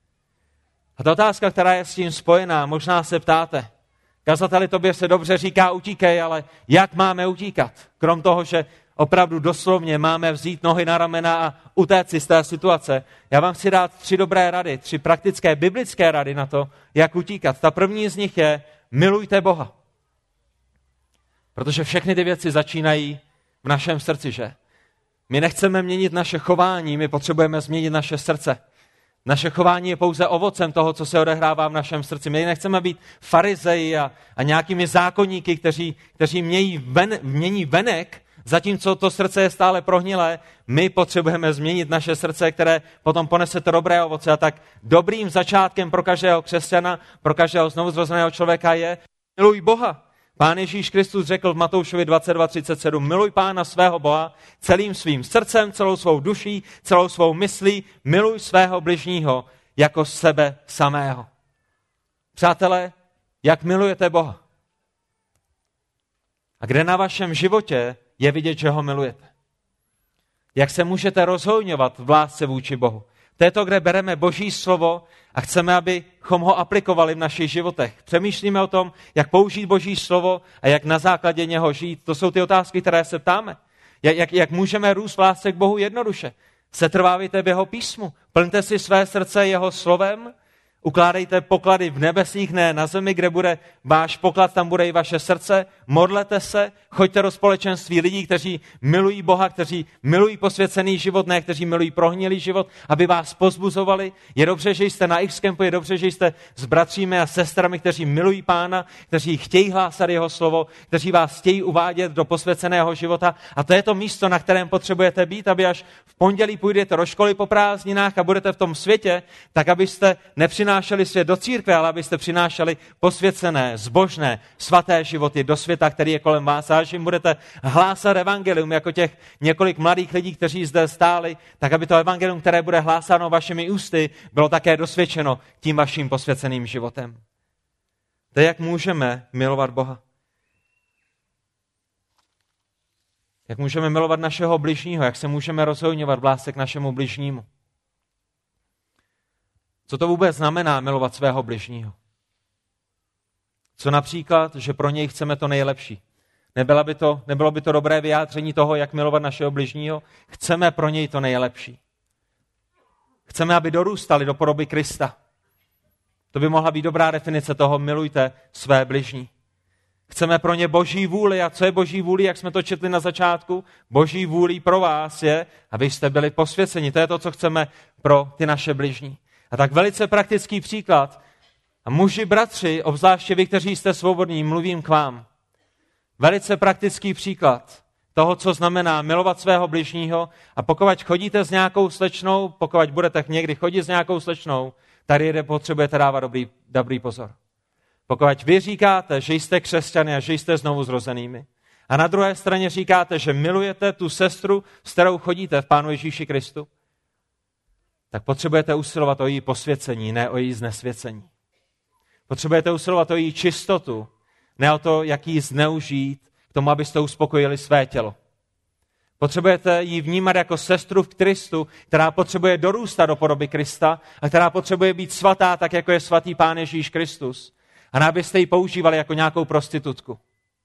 A ta otázka, která je s tím spojená, možná se ptáte, kazateli, tobě se dobře říká utíkej, ale jak máme utíkat? Krom toho, že opravdu doslovně máme vzít nohy na ramena a utéct si z té situace. Já vám chci dát 3 dobré rady, 3 praktické biblické rady na to, jak utíkat. Ta první z nich je, milujte Boha. Protože všechny ty věci začínají v našem srdci, že? My nechceme měnit naše chování, my potřebujeme změnit naše srdce. Naše chování je pouze ovocem toho, co se odehrává v našem srdci. My nechceme být farizeji a nějakými zákonníky, kteří mění venek, zatímco to srdce je stále prohnilé. My potřebujeme změnit naše srdce, které potom ponese to dobré ovoce. A tak dobrým začátkem pro každého křesťana, pro každého znovuzrozeného člověka je miluj Boha. Pán Ježíš Kristus řekl v Matoušovi 22:37, miluj Pána svého Boha celým svým srdcem, celou svou duší, celou svou myslí, miluj svého bližního jako sebe samého. Přátelé, jak milujete Boha? A kde na vašem životě je vidět, že ho milujete? Jak se můžete rozhojňovat v lásce vůči Bohu? To je to, kde bereme Boží slovo a chceme, abychom ho aplikovali v našich životech. Přemýšlíme o tom, jak použít Boží slovo a jak na základě něho žít. To jsou ty otázky, které se ptáme. Jak můžeme růst v lásce k Bohu jednoduše? Setrvávejte v jeho písmu. Plňte si své srdce jeho slovem. Ukládejte poklady v nebesích, ne na zemi, kde bude váš poklad, tam bude i vaše srdce. Modlete se, choďte do společenství lidí, kteří milují Boha, kteří milují posvěcený život, ne kteří milují prohnilý život, aby vás pozbuzovali. Je dobře, že jste na X-Campu, je dobře, že jste s bratřími a sestrami, kteří milují Pána, kteří chtějí hlásat jeho slovo, kteří vás chtějí uvádět do posvěceného života. A to je to místo, na kterém potřebujete být, aby až v pondělí půjdete do školy po prázdninách a budete v tom světě, tak abyste nepřinášeli svět do církve, ale abyste přinášeli posvěcené, zbožné, svaté životy do světa, který je kolem vás. A až jim budete hlásat evangelium jako těch několik mladých lidí, kteří zde stáli, tak aby to evangelium, které bude hlásáno vašimi ústy, bylo také dosvědčeno tím vaším posvěceným životem. To je, jak můžeme milovat Boha. Jak můžeme milovat našeho bližního, jak se můžeme rozhojňovat v lásce k našemu bližnímu. Co to vůbec znamená milovat svého bližního? Co například, že pro něj chceme to nejlepší? Nebylo by to dobré vyjádření toho, jak milovat našeho bližního? Chceme pro něj to nejlepší. Chceme, aby dorůstali do podoby Krista. To by mohla být dobrá definice toho, milujte své bližní. Chceme pro ně Boží vůli. A co je Boží vůli, jak jsme to četli na začátku? Boží vůli pro vás je, abyste byli posvěceni. To je to, co chceme pro ty naše bližní. A tak velice praktický příklad, A muži, bratři, obzvláště vy, kteří jste svobodní, mluvím k vám. Velice praktický příklad toho, co znamená milovat svého bližního, a pokud chodíte s nějakou slečnou, pokud budete někdy chodit s nějakou slečnou, tady potřebujete dávat dobrý pozor. Pokud vy říkáte, že jste křesťané a že jste znovu zrozenými, a na druhé straně říkáte, že milujete tu sestru, s kterou chodíte v Pánu Ježíši Kristu, tak potřebujete usilovat o její posvěcení, ne o její znesvěcení. Potřebujete usilovat o její čistotu, ne o to, jak ji zneužít k tomu, abyste uspokojili své tělo. Potřebujete ji vnímat jako sestru v Kristu, která potřebuje dorůstat do podoby Krista a která potřebuje být svatá, tak jako je svatý Pán Ježíš Kristus. A ne abyste ji používali jako nějakou prostitutku.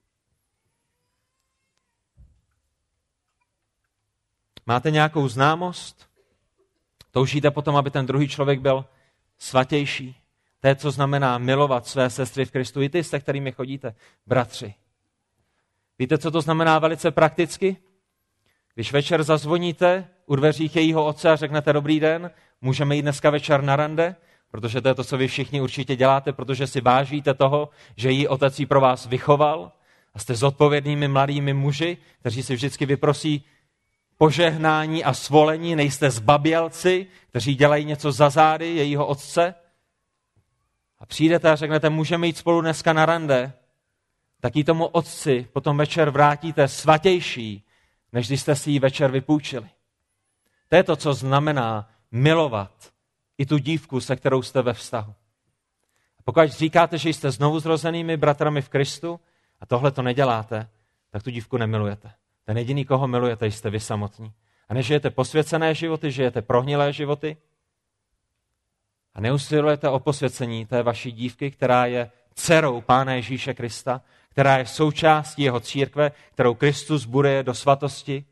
Máte nějakou známost? Toužíte potom, aby ten druhý člověk byl svatější? To je, co znamená milovat své sestry v Kristu. I ty, se kterými chodíte, bratři. Víte, co to znamená velice prakticky? Když večer zazvoníte u dveří jejího otce a řeknete dobrý den, můžeme jít dneska večer na rande, protože to je to, co vy všichni určitě děláte, protože si vážíte toho, že její otec ji pro vás vychoval a jste zodpovědnými mladými muži, kteří si vždycky vyprosí požehnání a svolení, nejste zbabělci, kteří dělají něco za zády jejího otce. A přijdete a řeknete, můžeme jít spolu dneska na rande, tak jí tomu otci potom večer vrátíte svatější, než když jste si ji večer vypůjčili. To je to, co znamená milovat i tu dívku, se kterou jste ve vztahu. A pokud říkáte, že jste znovu zrozenými bratrami v Kristu a tohle to neděláte, tak tu dívku nemilujete. Ten jediný, koho milujete, jste vy samotní. A nežijete posvěcené životy, žijete prohnilé životy a neusilujete o posvěcení té vaší dívky, která je dcerou Pána Ježíše Krista, která je součástí jeho církve, kterou Kristus buduje do svatosti.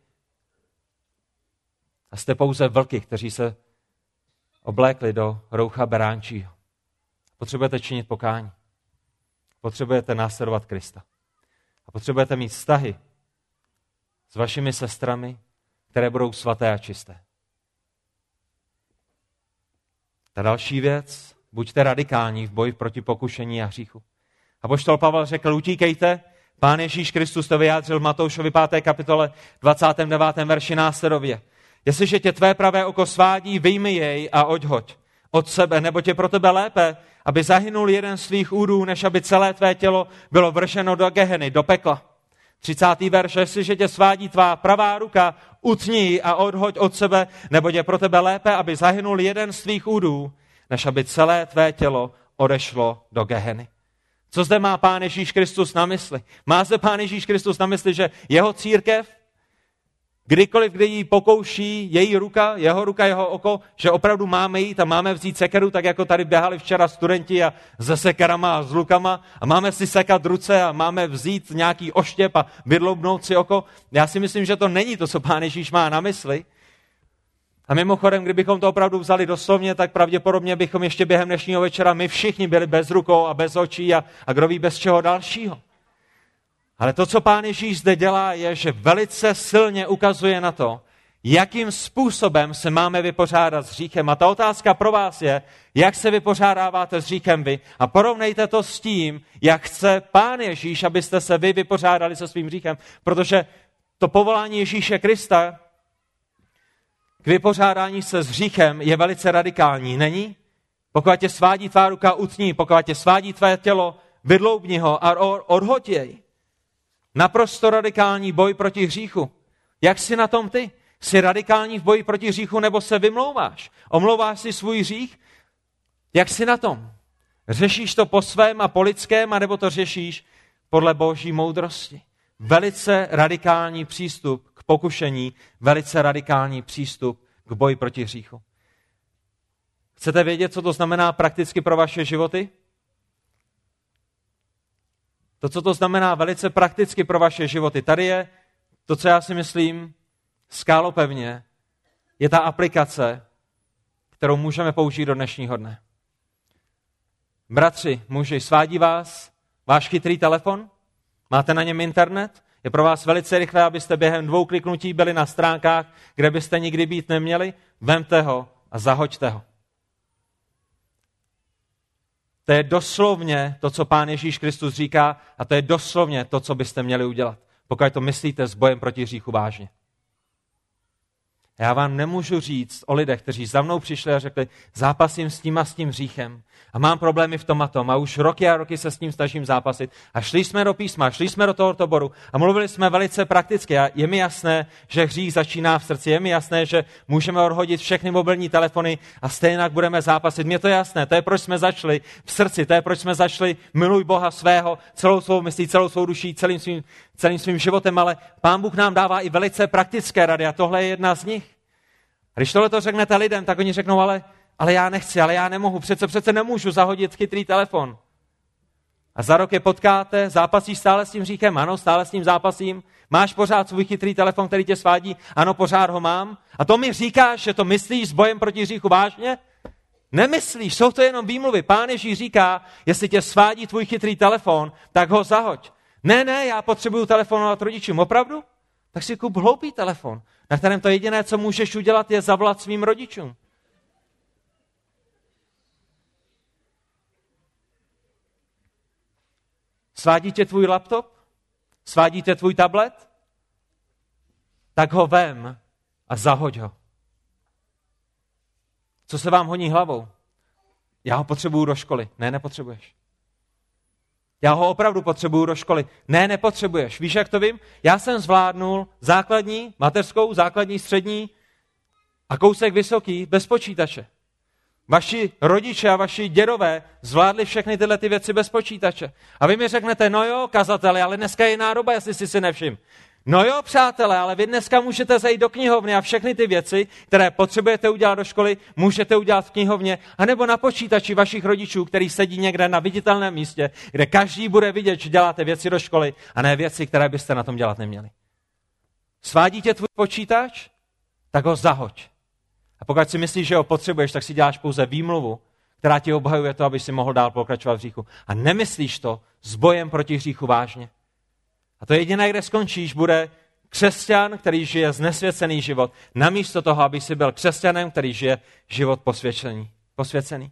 A jste pouze vlky, kteří se oblékli do roucha beránčího. Potřebujete činit pokání. Potřebujete následovat Krista. A potřebujete mít vztahy s vašimi sestrami, které budou svaté a čisté. Ta další věc, buďte radikální v boji proti pokušení a hříchu. Apoštol Pavel řekl, utíkejte, Pán Ježíš Kristus to vyjádřil v Matoušovi 5. kapitole 29. verši následově. Jestliže tě tvé pravé oko svádí, vyjmi jej a odhoď od sebe, nebo tě pro tebe lépe, aby zahynul jeden z tvých údů, než aby celé tvé tělo bylo vrženo do Geheny, do pekla. 30. verš, jestliže tě svádí tvá pravá ruka, utni ji a odhoď od sebe, nebo je pro tebe lépe, aby zahynul jeden z tvých údů, než aby celé tvé tělo odešlo do Geheny. Co zde má Pán Ježíš Kristus na mysli? Má zde Pán Ježíš Kristus na mysli, že jeho církev, kdykoliv, kdy jí pokouší její ruka, jeho oko, že opravdu máme jít a máme vzít sekeru, tak jako tady běhali včera studenti a se sekerama a s lukama a máme si sekat ruce a máme vzít nějaký oštěp a vydloubnout si oko. Já si myslím, že to není to, co Pán Ježíš má na mysli. A mimochodem, kdybychom to opravdu vzali doslovně, tak pravděpodobně bychom ještě během dnešního večera my všichni byli bez rukou a bez očí a kdo ví bez čeho dalšího. Ale to, co Pán Ježíš zde dělá, je, že velice silně ukazuje na to, jakým způsobem se máme vypořádat s hříchem. A ta otázka pro vás je, jak se vypořádáváte s hříchem vy. A porovnejte to s tím, jak chce Pán Ježíš, abyste se vy vypořádali se svým hříchem. Protože to povolání Ježíše Krista k vypořádání se s hříchem je velice radikální, není? Pokud tě svádí tvá ruka, utni, pokud tě svádí tvé tělo, vydloubni ho a odhoď jej. Naprosto radikální boj proti hříchu. Jak jsi na tom ty? Jsi radikální v boji proti hříchu nebo se vymlouváš? Omlouváš si svůj hřích? Jak jsi na tom? Řešíš to po svém a po lidském, anebo to řešíš podle boží moudrosti? Velice radikální přístup k pokušení, velice radikální přístup k boji proti hříchu. Chcete vědět, co to znamená prakticky pro vaše životy? To, co to znamená velice prakticky pro vaše životy. Tady je to, co já si myslím, skálopevně, je ta aplikace, kterou můžeme použít do dnešního dne. Bratři, muži, svádí vás váš chytrý telefon? Máte na něm internet? Je pro vás velice rychlé, abyste během 2 kliknutí byli na stránkách, kde byste nikdy být neměli? Vemte ho a zahoďte ho. To je doslovně to, co Pán Ježíš Kristus říká, a to je doslovně to, co byste měli udělat, pokud to myslíte s bojem proti hříchu vážně. Já vám nemůžu říct o lidech, kteří za mnou přišli a řekli, zápasím s tím a s tím hříchem a mám problémy v tom a už roky a roky se s tím snažím zápasit. A šli jsme do písma, šli jsme do tohoto bodu a mluvili jsme velice prakticky. A je mi jasné, že hřích začíná v srdci, je mi jasné, že můžeme odhodit všechny mobilní telefony a stejně budeme zápasit. Mně to je jasné, to je proč jsme začali v srdci, to je proč jsme začali miluj Boha svého, celou svou myslí, celou svou duší, celým svým životem, ale Pán Bůh nám dává i velice praktické rady a tohle je jedna z nich. A když tohle to řeknete lidem, tak oni řeknou, ale já nechci, ale já nemohu, přece nemůžu zahodit chytrý telefon. A za rok je potkáte, zápasíš stále s tím hříchem, ano, stále s tím zápasím, máš pořád svůj chytrý telefon, který tě svádí, ano, pořád ho mám. A to mi říkáš, že to myslíš s bojem proti hříchu vážně? Nemyslíš, jsou to jenom výmluvy. Pán Ježíš říká, jestli tě svádí tvůj chytrý telefon, tak ho zahoď. Ne, já potřebuju telefonovat rodičům, opravdu? Tak si kup hloupý telefon, na kterém to jediné, co můžeš udělat, je zavolat svým rodičům. Svádí tě tvůj laptop? Svádí tě tvůj tablet? Tak ho vem a zahoď ho. Co se vám honí hlavou? Já ho potřebuju do školy. Ne, nepotřebuješ. Já ho opravdu potřebuju do školy. Ne, nepotřebuješ. Víš, jak to vím? Já jsem zvládnul základní, mateřskou, základní, střední a kousek vysoký bez počítače. Vaši rodiče a vaši dědové zvládli všechny tyhle ty věci bez počítače. A vy mi řeknete, no jo, kazateli, ale dneska je jiná doba, jestli si nevšim. No jo, přátelé, ale vy dneska můžete zajít do knihovny a všechny ty věci, které potřebujete udělat do školy, můžete udělat v knihovně, anebo na počítači vašich rodičů, který sedí někde na viditelném místě, kde každý bude vidět, že děláte věci do školy a ne věci, které byste na tom dělat neměli. Svádí tě tvůj počítač? Tak ho zahoď. A pokud si myslíš, že ho potřebuješ, tak si děláš pouze výmluvu, která ti obhajuje to, aby si mohl dál pokračovat v hříchu. A nemyslíš to s bojem proti hříchu vážně. A to jediné, kde skončíš, bude křesťan, který žije znesvěcený život, namísto toho, aby si byl křesťanem, který žije život posvěcený.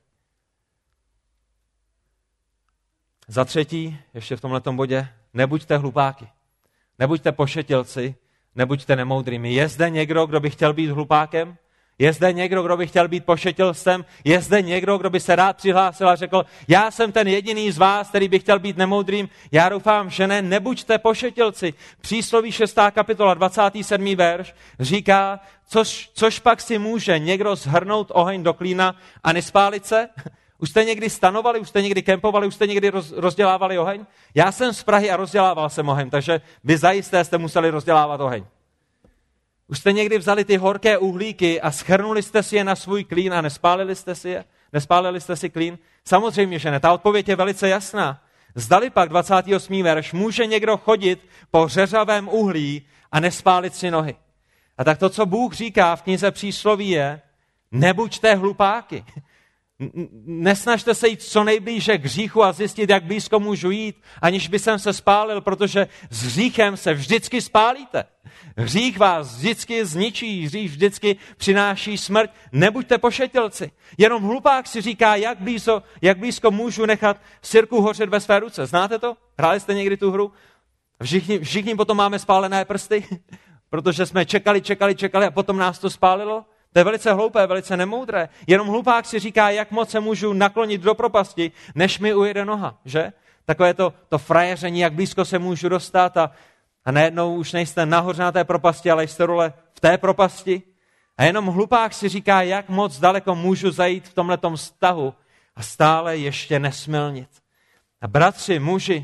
Za třetí, ještě v tomhletom bodě, nebuďte hlupáky. Nebuďte pošetilci, nebuďte nemoudrými. Je zde někdo, kdo by chtěl být hlupákem? Je zde někdo, kdo by chtěl být pošetilstvem? Je zde někdo, kdo by se rád přihlásil a řekl, já jsem ten jediný z vás, který by chtěl být nemoudrým? Já doufám, že ne, nebuďte pošetilci. Přísloví 6. kapitola 27. verš říká, což pak si může někdo zhrnout oheň do klína a nespálit se? Už jste někdy stanovali, už jste někdy kempovali, už jste někdy rozdělávali oheň? Já jsem z Prahy a rozdělával jsem oheň, takže vy zajisté jste museli rozdělávat oheň. Už jste někdy vzali ty horké uhlíky a schrnuli jste si je na svůj klín a nespálili jste si je? Nespálili jste si klín? Samozřejmě, že ne. Ta odpověď je velice jasná. Zdali pak 28. verš, může někdo chodit po řeřavém uhlí a nespálit si nohy. A tak to, co Bůh říká v knize Přísloví je, nebuďte hlupáky. Nesnažte se jít co nejblíže k hříchu a zjistit, jak blízko můžu jít, aniž by jsem se spálil, protože s hříchem se vždycky spálíte. Hřích vás vždycky zničí, hřích vždycky přináší smrt. Nebuďte pošetilci. Jenom hlupák si říká, jak blízko můžu nechat sirku hořet ve své ruce. Znáte to? Hráli jste někdy tu hru? Všichni potom máme spálené prsty, protože jsme čekali a potom nás to spálilo. To je velice hloupé, velice nemoudré. Jenom hlupák si říká, jak moc se můžu naklonit do propasti, než mi ujede noha, že? Takové to frajeření, jak blízko se můžu dostat a najednou už nejste nahoře na té propasti, ale jste dole v té propasti. A jenom hlupák si říká, jak moc daleko můžu zajít v tomhletom vztahu a stále ještě nesmilnit. A bratři, muži,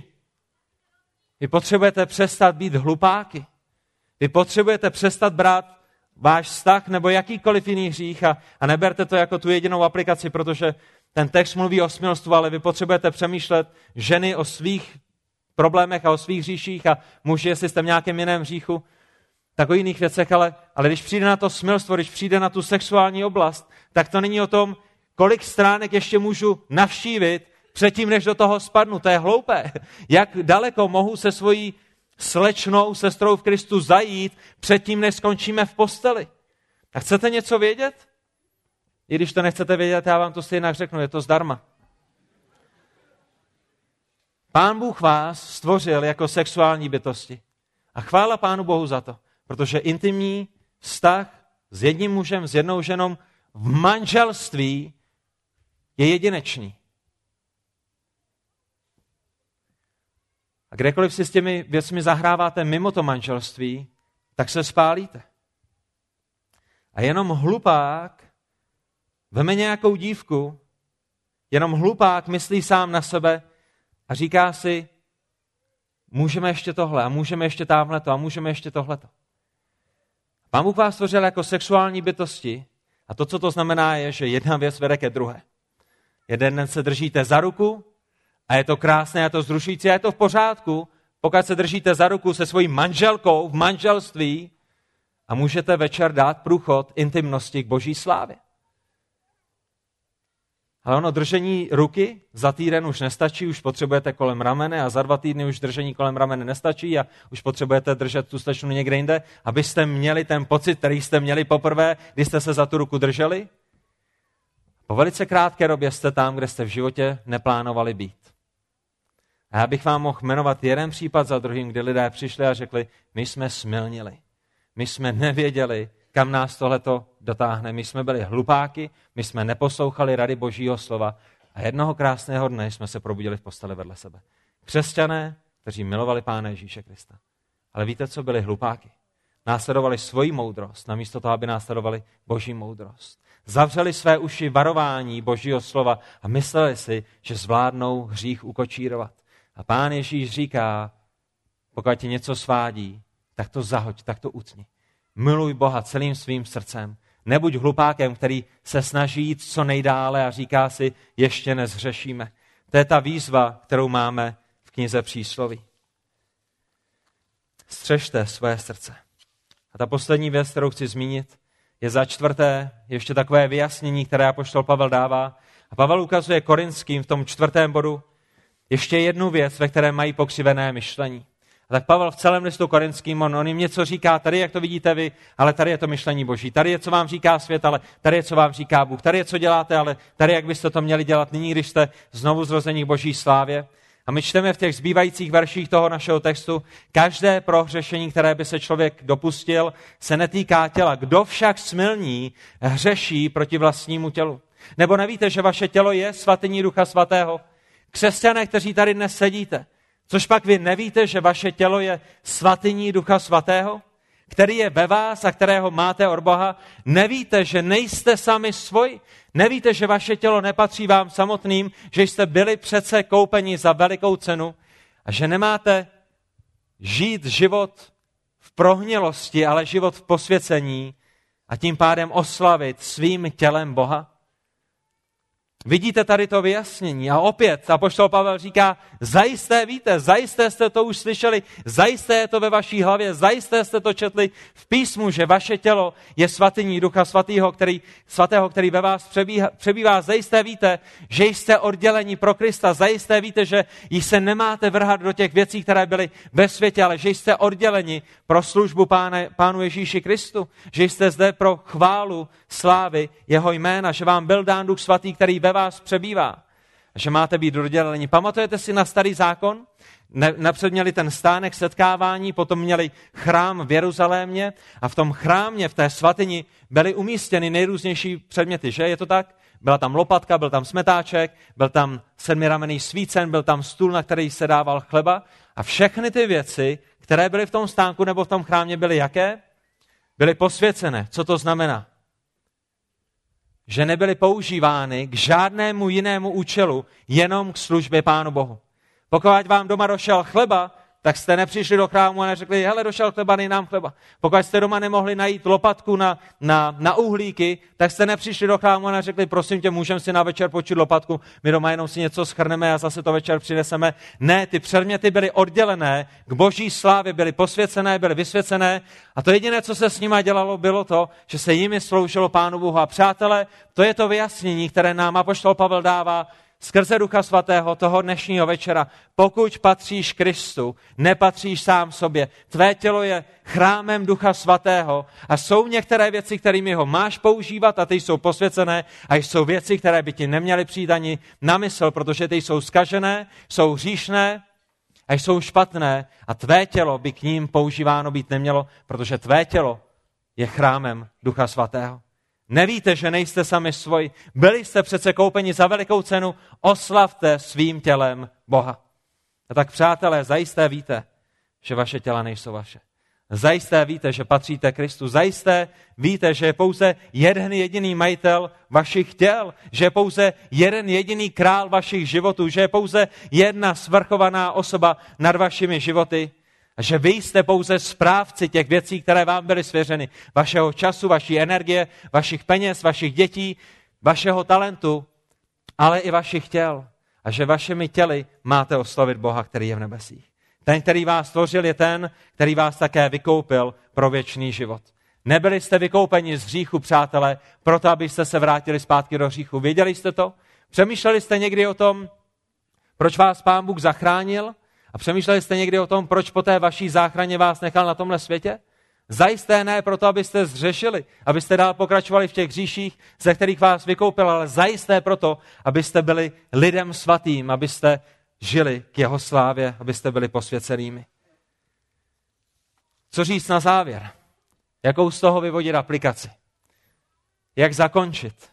vy potřebujete přestat být hlupáky. Vy potřebujete přestat brát váš vztah nebo jakýkoliv jiný hřích a neberte to jako tu jedinou aplikaci, protože ten text mluví o smilstvu, ale vy potřebujete přemýšlet ženy o svých problémech a o svých hříších a muži, jestli jste v nějakém jiném hříchu, tak o jiných věcech, ale když přijde na to smilstvo, když přijde na tu sexuální oblast, tak to není o tom, kolik stránek ještě můžu navštívit předtím, než do toho spadnu. To je hloupé. Jak daleko mohu se svojí slečnou, sestrou v Kristu zajít předtím, než skončíme v posteli. A chcete něco vědět? I když to nechcete vědět, já vám to stejně řeknu, je to zdarma. Pán Bůh vás stvořil jako sexuální bytosti. A chvála Pánu Bohu za to, protože intimní vztah s jedním mužem, s jednou ženou v manželství je jedinečný. A kdekoliv si s těmi věcmi zahráváte mimo to manželství, tak se spálíte. A jenom hlupák veme nějakou dívku, jenom hlupák myslí sám na sebe a říká si, můžeme ještě tohle a můžeme ještě támhleto a můžeme ještě tohleto. Pán Bůh vás stvořil jako sexuální bytosti a to, co to znamená, je, že jedna věc vede ke druhé. Jeden den se držíte za ruku a je to krásné, je to vzrušující a je to v pořádku, pokud se držíte za ruku se svojí manželkou v manželství a můžete večer dát průchod intimnosti k Boží slávě. Ale ono držení ruky za týden už nestačí, už potřebujete kolem ramene a za 2 týdny už držení kolem ramene nestačí a už potřebujete držet tu slečnu někde jinde, abyste měli ten pocit, který jste měli poprvé, když jste se za tu ruku drželi. Po velice krátké době jste tam, kde jste v životě neplánovali být. A já bych vám mohl jmenovat jeden případ za druhým, kdy lidé přišli a řekli, my jsme smilnili, my jsme nevěděli, kam nás tohleto dotáhne. My jsme byli hlupáky, my jsme neposlouchali rady Božího slova a jednoho krásného dne jsme se probudili v posteli vedle sebe. Křesťané, kteří milovali Pána Ježíše Krista. Ale víte, co byli hlupáky? Následovali svoji moudrost, namísto toho, aby následovali Boží moudrost. Zavřeli své uši varování Božího slova a mysleli si, že zvládnou hřích ukočírovat. A Pán Ježíš říká, pokud ti něco svádí, tak to zahoď, tak to utni. Miluj Boha celým svým srdcem. Nebuď hlupákem, který se snaží jít co nejdále a říká si, ještě nezhřešíme. To je ta výzva, kterou máme v knize Přísloví. Střežte své srdce. A ta poslední věc, kterou chci zmínit, je za 4. ještě takové vyjasnění, které apoštol Pavel dává. A Pavel ukazuje Korinským v tom 4. bodu ještě jednu věc, ve které mají pokřivené myšlení. A tak Pavel v celém listu Korinským, on jim něco říká, tady jak to vidíte vy, ale tady je to myšlení Boží. Tady je, co vám říká svět, ale tady je, co vám říká Bůh. Tady je, co děláte, ale tady, jak byste to měli dělat nyní, když jste znovu zrození k Boží slávě. A my čteme v těch zbývajících verších toho našeho textu, každé prohřešení, které by se člověk dopustil, se netýká těla. Kdo však smilní, hřeší proti vlastnímu tělu. Nebo nevíte, že vaše tělo je svatyní Ducha Svatého? Křesťané, kteří tady dnes sedíte, což pak vy nevíte, že vaše tělo je svatyní Ducha Svatého, který je ve vás a kterého máte od Boha? Nevíte, že nejste sami svoji? Nevíte, že vaše tělo nepatří vám samotným, že jste byli přece koupeni za velikou cenu a že nemáte žít život v prohnilosti, ale život v posvěcení a tím pádem oslavit svým tělem Boha? Vidíte tady to vyjasnění a opět apoštol Pavel říká, zajisté víte, zajisté jste to už slyšeli, zajisté je to ve vaší hlavě, zajisté jste to četli v písmu, že vaše tělo je svatyní Ducha Svatého, který ve vás přebývá. Zajisté víte, že jste odděleni pro Krista, zajisté víte, že již se nemáte vrhat do těch věcí, které byly ve světě, ale že jste odděleni pro službu Pánu Ježíši Kristu, že jste zde pro chválu slávy jeho jména, že vám byl dán Duch Svatý, který ve vás přebývá, že máte být odděleni. Pamatujete si na Starý zákon? Napřed měli ten stánek setkávání, potom měli chrám v Jeruzalémě a v tom chrámě, v té svatyni, byly umístěny nejrůznější předměty, že? Je to tak? Byla tam lopatka, byl tam smetáček, byl tam 7ramenný svícen, byl tam stůl, na který se dával chleba a všechny ty věci, které byly v tom stánku nebo v tom chrámě, byly jaké? Byly posvěcené. Co to znamená? Že nebyly používány k žádnému jinému účelu, jenom k službě Pánu Bohu. Pokud vám doma došel chleba, tak jste nepřišli do chrámu a neřekli, hele, došel chleba, dej nám chleba. Pokud jste doma nemohli najít lopatku na uhlíky, tak jste nepřišli do chrámu a neřekli, prosím tě, můžeme si na večer počít lopatku, my doma jenom si něco schrneme a zase to večer přineseme. Ne, ty předměty byly oddělené, k Boží slávě byly posvěcené, byly vysvěcené a to jediné, co se s nima dělalo, bylo to, že se jimi sloužilo Pánu Bohu. A přátelé, to je to vyjasnění, které nám apoštol Pavel dává skrze Ducha Svatého toho dnešního večera, pokud patříš Kristu, nepatříš sám sobě. Tvé tělo je chrámem Ducha Svatého a jsou některé věci, kterými ho máš používat a ty jsou posvěcené a jsou věci, které by ti neměly přijít ani na mysl, protože ty jsou zkažené, jsou hříšné a jsou špatné a tvé tělo by k ním používáno být nemělo, protože tvé tělo je chrámem Ducha Svatého. Nevíte, že nejste sami svoji. Byli jste přece koupeni za velikou cenu, oslavte svým tělem Boha. A tak, přátelé, zajisté víte, že vaše těla nejsou vaše. Zajisté víte, že patříte Kristu. Zajisté víte, že je pouze jeden jediný majitel vašich těl, že je pouze jeden jediný král vašich životů, že je pouze jedna svrchovaná osoba nad vašimi životy. A že vy jste pouze správci těch věcí, které vám byly svěřeny. Vašeho času, vaší energie, vašich peněz, vašich dětí, vašeho talentu, ale i vašich těl. A že vašimi těly máte oslavit Boha, který je v nebesích. Ten, který vás stvořil, je ten, který vás také vykoupil pro věčný život. Nebyli jste vykoupeni z hříchu, přátelé, proto abyste se vrátili zpátky do hříchu. Věděli jste to? Přemýšleli jste někdy o tom, proč vás Pán Bůh zachránil? A přemýšleli jste někdy o tom, proč po té vaší záchraně vás nechal na tomhle světě? Zajisté ne proto, abyste zřešili, abyste dál pokračovali v těch hříších, ze kterých vás vykoupil, ale zajisté proto, abyste byli lidem svatým, abyste žili k jeho slávě, abyste byli posvěcenými. Co říct na závěr? Jakou z toho vyvodit aplikaci? Jak zakončit?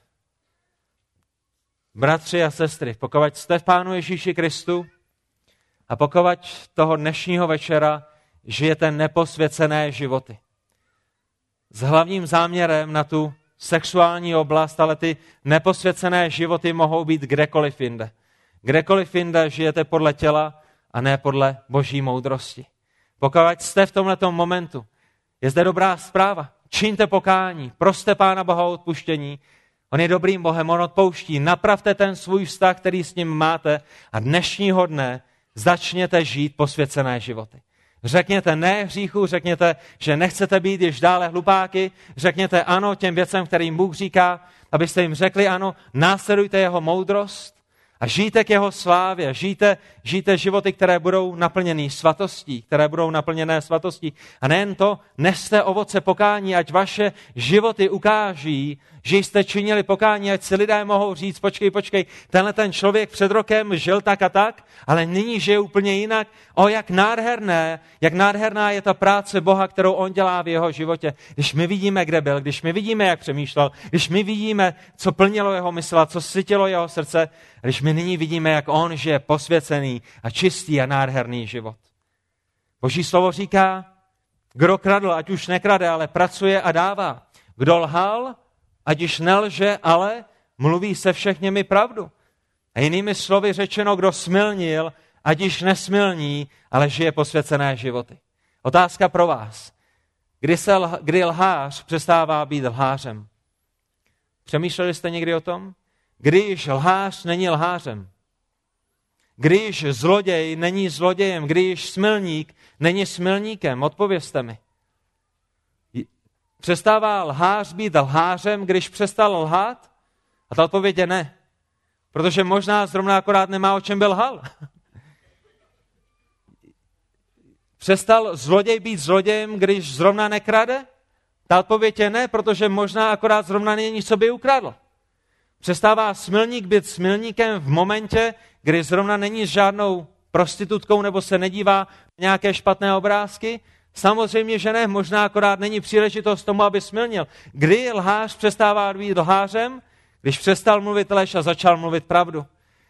Bratři a sestry, pokud jste v Pánu Ježíši Kristu, a pokud toho dnešního večera žijete neposvěcené životy. S hlavním záměrem na tu sexuální oblast, ale ty neposvěcené životy mohou být kdekoliv jinde. Kdekoliv jinde žijete podle těla a ne podle boží moudrosti. Pokud jste v tomhletom momentu, je zde dobrá zpráva. Čiňte pokání, proste Pána Boha o odpuštění. On je dobrým Bohem, on odpouští. Napravte ten svůj vztah, který s ním máte a dnešního dne začněte žít posvěcené životy. Řekněte ne hříchu, řekněte, že nechcete být již dále hlupáky, řekněte ano těm věcem, kterým Bůh říká, abyste jim řekli ano, následujte jeho moudrost a žijte k jeho slávě, žijte životy, které budou naplněné svatostí. A nejen to, neste ovoce pokání, ať vaše životy ukáží, že jste činili pokání, ať si lidé mohou říct, počkej, tenhle ten člověk před rokem žil tak a tak, ale nyní žije úplně jinak. Jak nádherná je ta práce Boha, kterou on dělá v jeho životě. Když my vidíme, kde byl, když my vidíme, jak přemýšlel, když my vidíme, co plnilo jeho mysl a co sytilo jeho srdce, když my nyní vidíme, jak on žije posvěcený a čistý a nádherný život. Boží slovo říká, kdo kradl, ať už nekrade, ale pracuje a dává. Kdo lhal, ať již nelže, ale mluví se všemi pravdu. A jinými slovy řečeno, kdo smilnil, ať již nesmilní, ale žije posvěcené životy. Otázka pro vás. Kdy lhář přestává být lhářem? Přemýšleli jste někdy o tom? Když lhář není lhářem. Když zloděj není zlodějem. Když smilník není smilníkem. Odpovězte mi. Přestává lhář být lhářem, když přestal lhát? A ta odpověď je ne. Protože možná zrovna akorát nemá, o čem by lhal. Přestal zloděj být zlodějem, když zrovna nekrade? Ta odpověď je ne, protože možná akorát zrovna není, co by ukradl. Přestává smilník být smilníkem v momentě, kdy zrovna není s žádnou prostitutkou nebo se nedívá na nějaké špatné obrázky? Samozřejmě, že ne, možná akorát není příležitost tomu, aby smilnil. Kdy lhář přestává být lhářem? Když přestal mluvit lež a začal mluvit pravdu.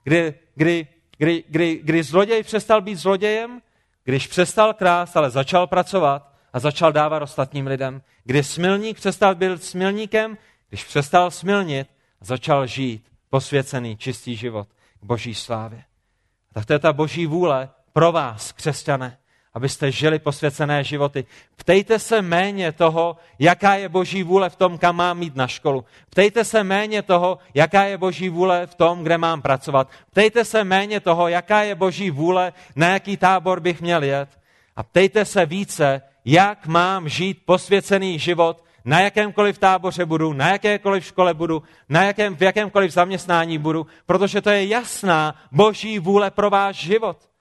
Kdy zloděj přestal být zlodějem? Když přestal krást, ale začal pracovat a začal dávat ostatním lidem. Kdy smilník přestal být smilníkem? Když přestal smilnit a začal žít posvěcený, čistý život k boží slávě. Tak to je ta boží vůle pro vás, křesťané, abyste žili posvěcené životy. Ptejte se méně toho, jaká je boží vůle v tom, kam mám jít na školu. Ptejte se méně toho, jaká je boží vůle v tom, kde mám pracovat. Ptejte se méně toho, jaká je boží vůle, na jaký tábor bych měl jet. A ptejte se více, jak mám žít posvěcený život na jakémkoliv táboře budu, na jakékoliv škole budu, v jakémkoliv zaměstnání budu, protože to je jasná Boží vůle pro váš život.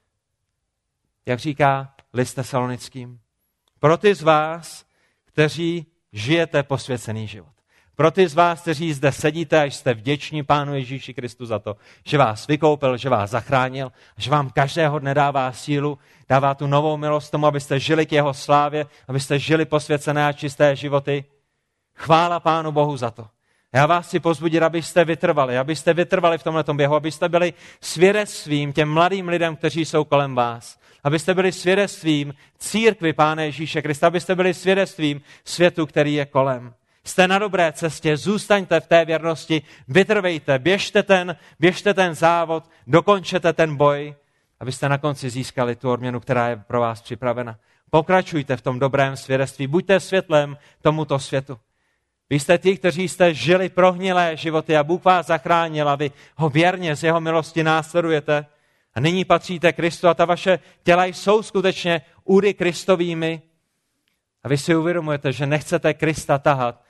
Jak říká list Tesalonickým. Pro ty z vás, kteří žijete posvěcený život. Pro ty z vás, kteří zde sedíte a jste vděční Pánu Ježíši Kristu za to, že vás vykoupil, že vás zachránil, že vám každého dne dává sílu, dává tu novou milost tomu, abyste žili k jeho slávě, abyste žili posvěcené a čisté životy. Chvála Pánu Bohu za to. Já vás chci povzbudit, abyste vytrvali v tomhletom běhu, abyste byli svědectvím těm mladým lidem, kteří jsou kolem vás. Abyste byli svědectvím církvi Pána Ježíše Krista, abyste byli svědectvím světu, který je kolem. Jste na dobré cestě, zůstaňte v té věrnosti, vytrvejte, běžte ten závod, dokončete ten boj, abyste na konci získali tu odměnu, která je pro vás připravena. Pokračujte v tom dobrém svědectví, buďte světlem tomuto světu. Vy jste ti, kteří jste žili prohnilé životy a Bůh vás zachránil a vy ho věrně z jeho milosti následujete. A nyní patříte Kristu a ta vaše těla jsou skutečně údy Kristovými. A vy si uvědomujete, že nechcete Krista tahat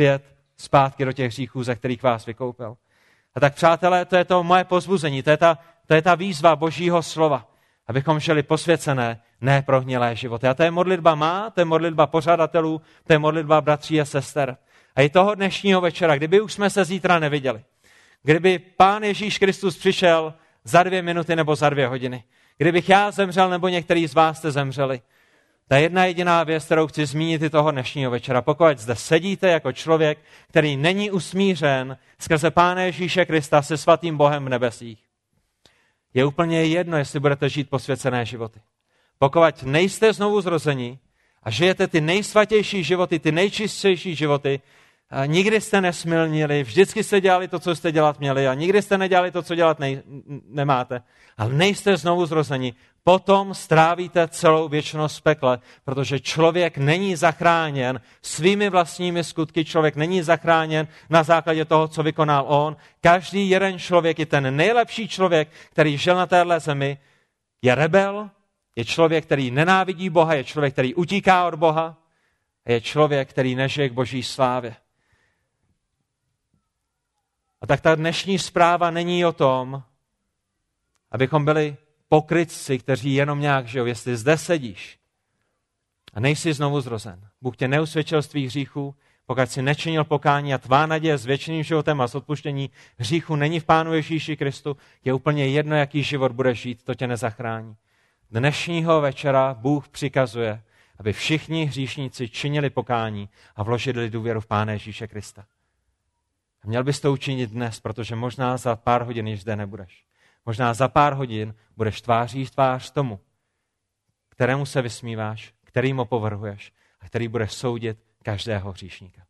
zpátky do těch hříchů, ze kterých vás vykoupil. A tak, přátelé, to je to moje povzbuzení, to je ta výzva Božího slova, abychom žili posvěcené, ne prohnilé životy. A to je modlitba to je modlitba pořadatelů, to je modlitba bratří a sester. A i toho dnešního večera, kdyby už jsme se zítra neviděli, kdyby Pán Ježíš Kristus přišel za 2 minuty nebo za 2 hodiny, kdybych já zemřel nebo některý z vás jste zemřeli, ta jedna jediná věc, kterou chci zmínit i toho dnešního večera, pokud zde sedíte jako člověk, který není usmířen skrze Pána Ježíše Krista se svatým Bohem v nebesích, je úplně jedno, jestli budete žít posvěcené životy. Pokud nejste znovu zrození a žijete ty nejsvatější životy, ty nejčistější životy, a nikdy jste nesmilnili, vždycky jste dělali to, co jste dělat měli a nikdy jste nedělali to, co dělat nemáte, ale nejste znovu zrození, potom strávíte celou věčnost v pekle, protože člověk není zachráněn svými vlastními skutky, člověk není zachráněn na základě toho, co vykonal on. Každý jeden člověk, i ten nejlepší člověk, který žil na téhle zemi, je rebel, je člověk, který nenávidí Boha, je člověk, který utíká od Boha, a je člověk, který nežije k Boží slávě. A tak ta dnešní zpráva není o tom, abychom byli pokrytci, kteří jenom nějak žijou. Jestli zde sedíš a nejsi znovu zrozen, Bůh tě neusvědčil z tvých hříchů, pokud jsi nečinil pokání a tvá naděje s věčným životem a s odpuštění hříchu není v Pánu Ježíši Kristu, je úplně jedno, jaký život budeš žít, to tě nezachrání. Dnešního večera Bůh přikazuje, aby všichni hříšníci činili pokání a vložili důvěru v Pána Ježíše Krista. A měl bys to učinit dnes, protože možná za pár hodin již zde nebudeš. Možná za pár hodin budeš tváří v tvář tomu, kterému se vysmíváš, kterým opovrhuješ a který budeš soudit každého hříšníka.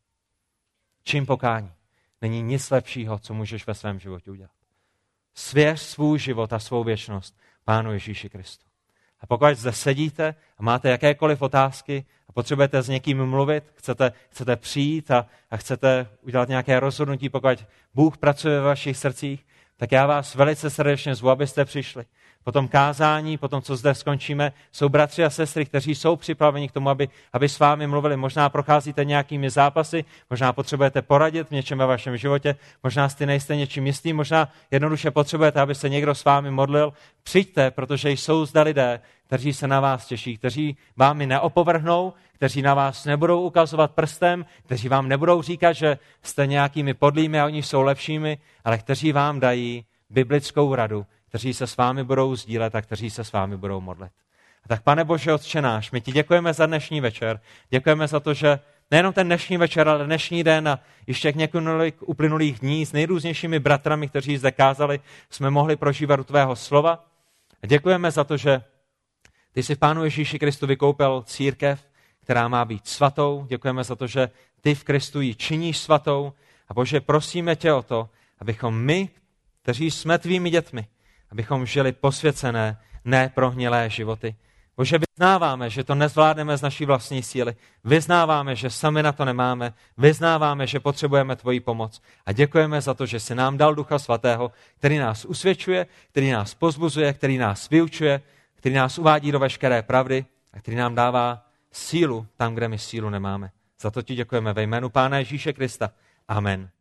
Čin pokání není nic lepšího, co můžeš ve svém životě udělat. Svěř svůj život a svou věčnost Pánu Ježíši Kristu. A pokud zde sedíte a máte jakékoliv otázky a potřebujete s někým mluvit, chcete přijít a chcete udělat nějaké rozhodnutí, pokud Bůh pracuje ve vašich srdcích, tak já vás velice srdečně zvu, abyste přišli. Po tom kázání, po tom, co zde skončíme, jsou bratři a sestry, kteří jsou připraveni k tomu, aby s vámi mluvili. Možná procházíte nějakými zápasy, možná potřebujete poradit v něčem ve vašem životě, možná si nejste něčím jistý, možná jednoduše potřebujete, aby se někdo s vámi modlil. Přijďte, protože jsou zde lidé, kteří se na vás těší, kteří vámi neopovrhnou, kteří na vás nebudou ukazovat prstem, kteří vám nebudou říkat, že jste nějakými podlými a oni jsou lepšími, ale kteří vám dají biblickou radu, kteří se s vámi budou sdílet a kteří se s vámi budou modlit. A tak, Pane Bože, Otče náš, my ti děkujeme za dnešní večer. Děkujeme za to, že nejenom ten dnešní večer, ale dnešní den a ještě několik uplynulých dní s nejrůznějšími bratrami, kteří zde kázali, jsme mohli prožívat u tvého slova. A děkujeme za to, že ty jsi v Pánu Ježíši Kristu vykoupil církev, která má být svatou. Děkujeme za to, že ty v Kristu ji činíš svatou. A Bože, prosíme tě o to, abychom my, kteří jsme tvými dětmi, abychom žili posvěcené, neprohnilé životy. Bože, vyznáváme, že to nezvládneme z naší vlastní síly. Vyznáváme, že sami na to nemáme. Vyznáváme, že potřebujeme tvoji pomoc. A děkujeme za to, že jsi nám dal Ducha Svatého, který nás usvědčuje, který nás pozbuzuje, který nás vyučuje, který nás uvádí do veškeré pravdy a který nám dává sílu tam, kde my sílu nemáme. Za to ti děkujeme ve jménu Pána Ježíše Krista. Amen.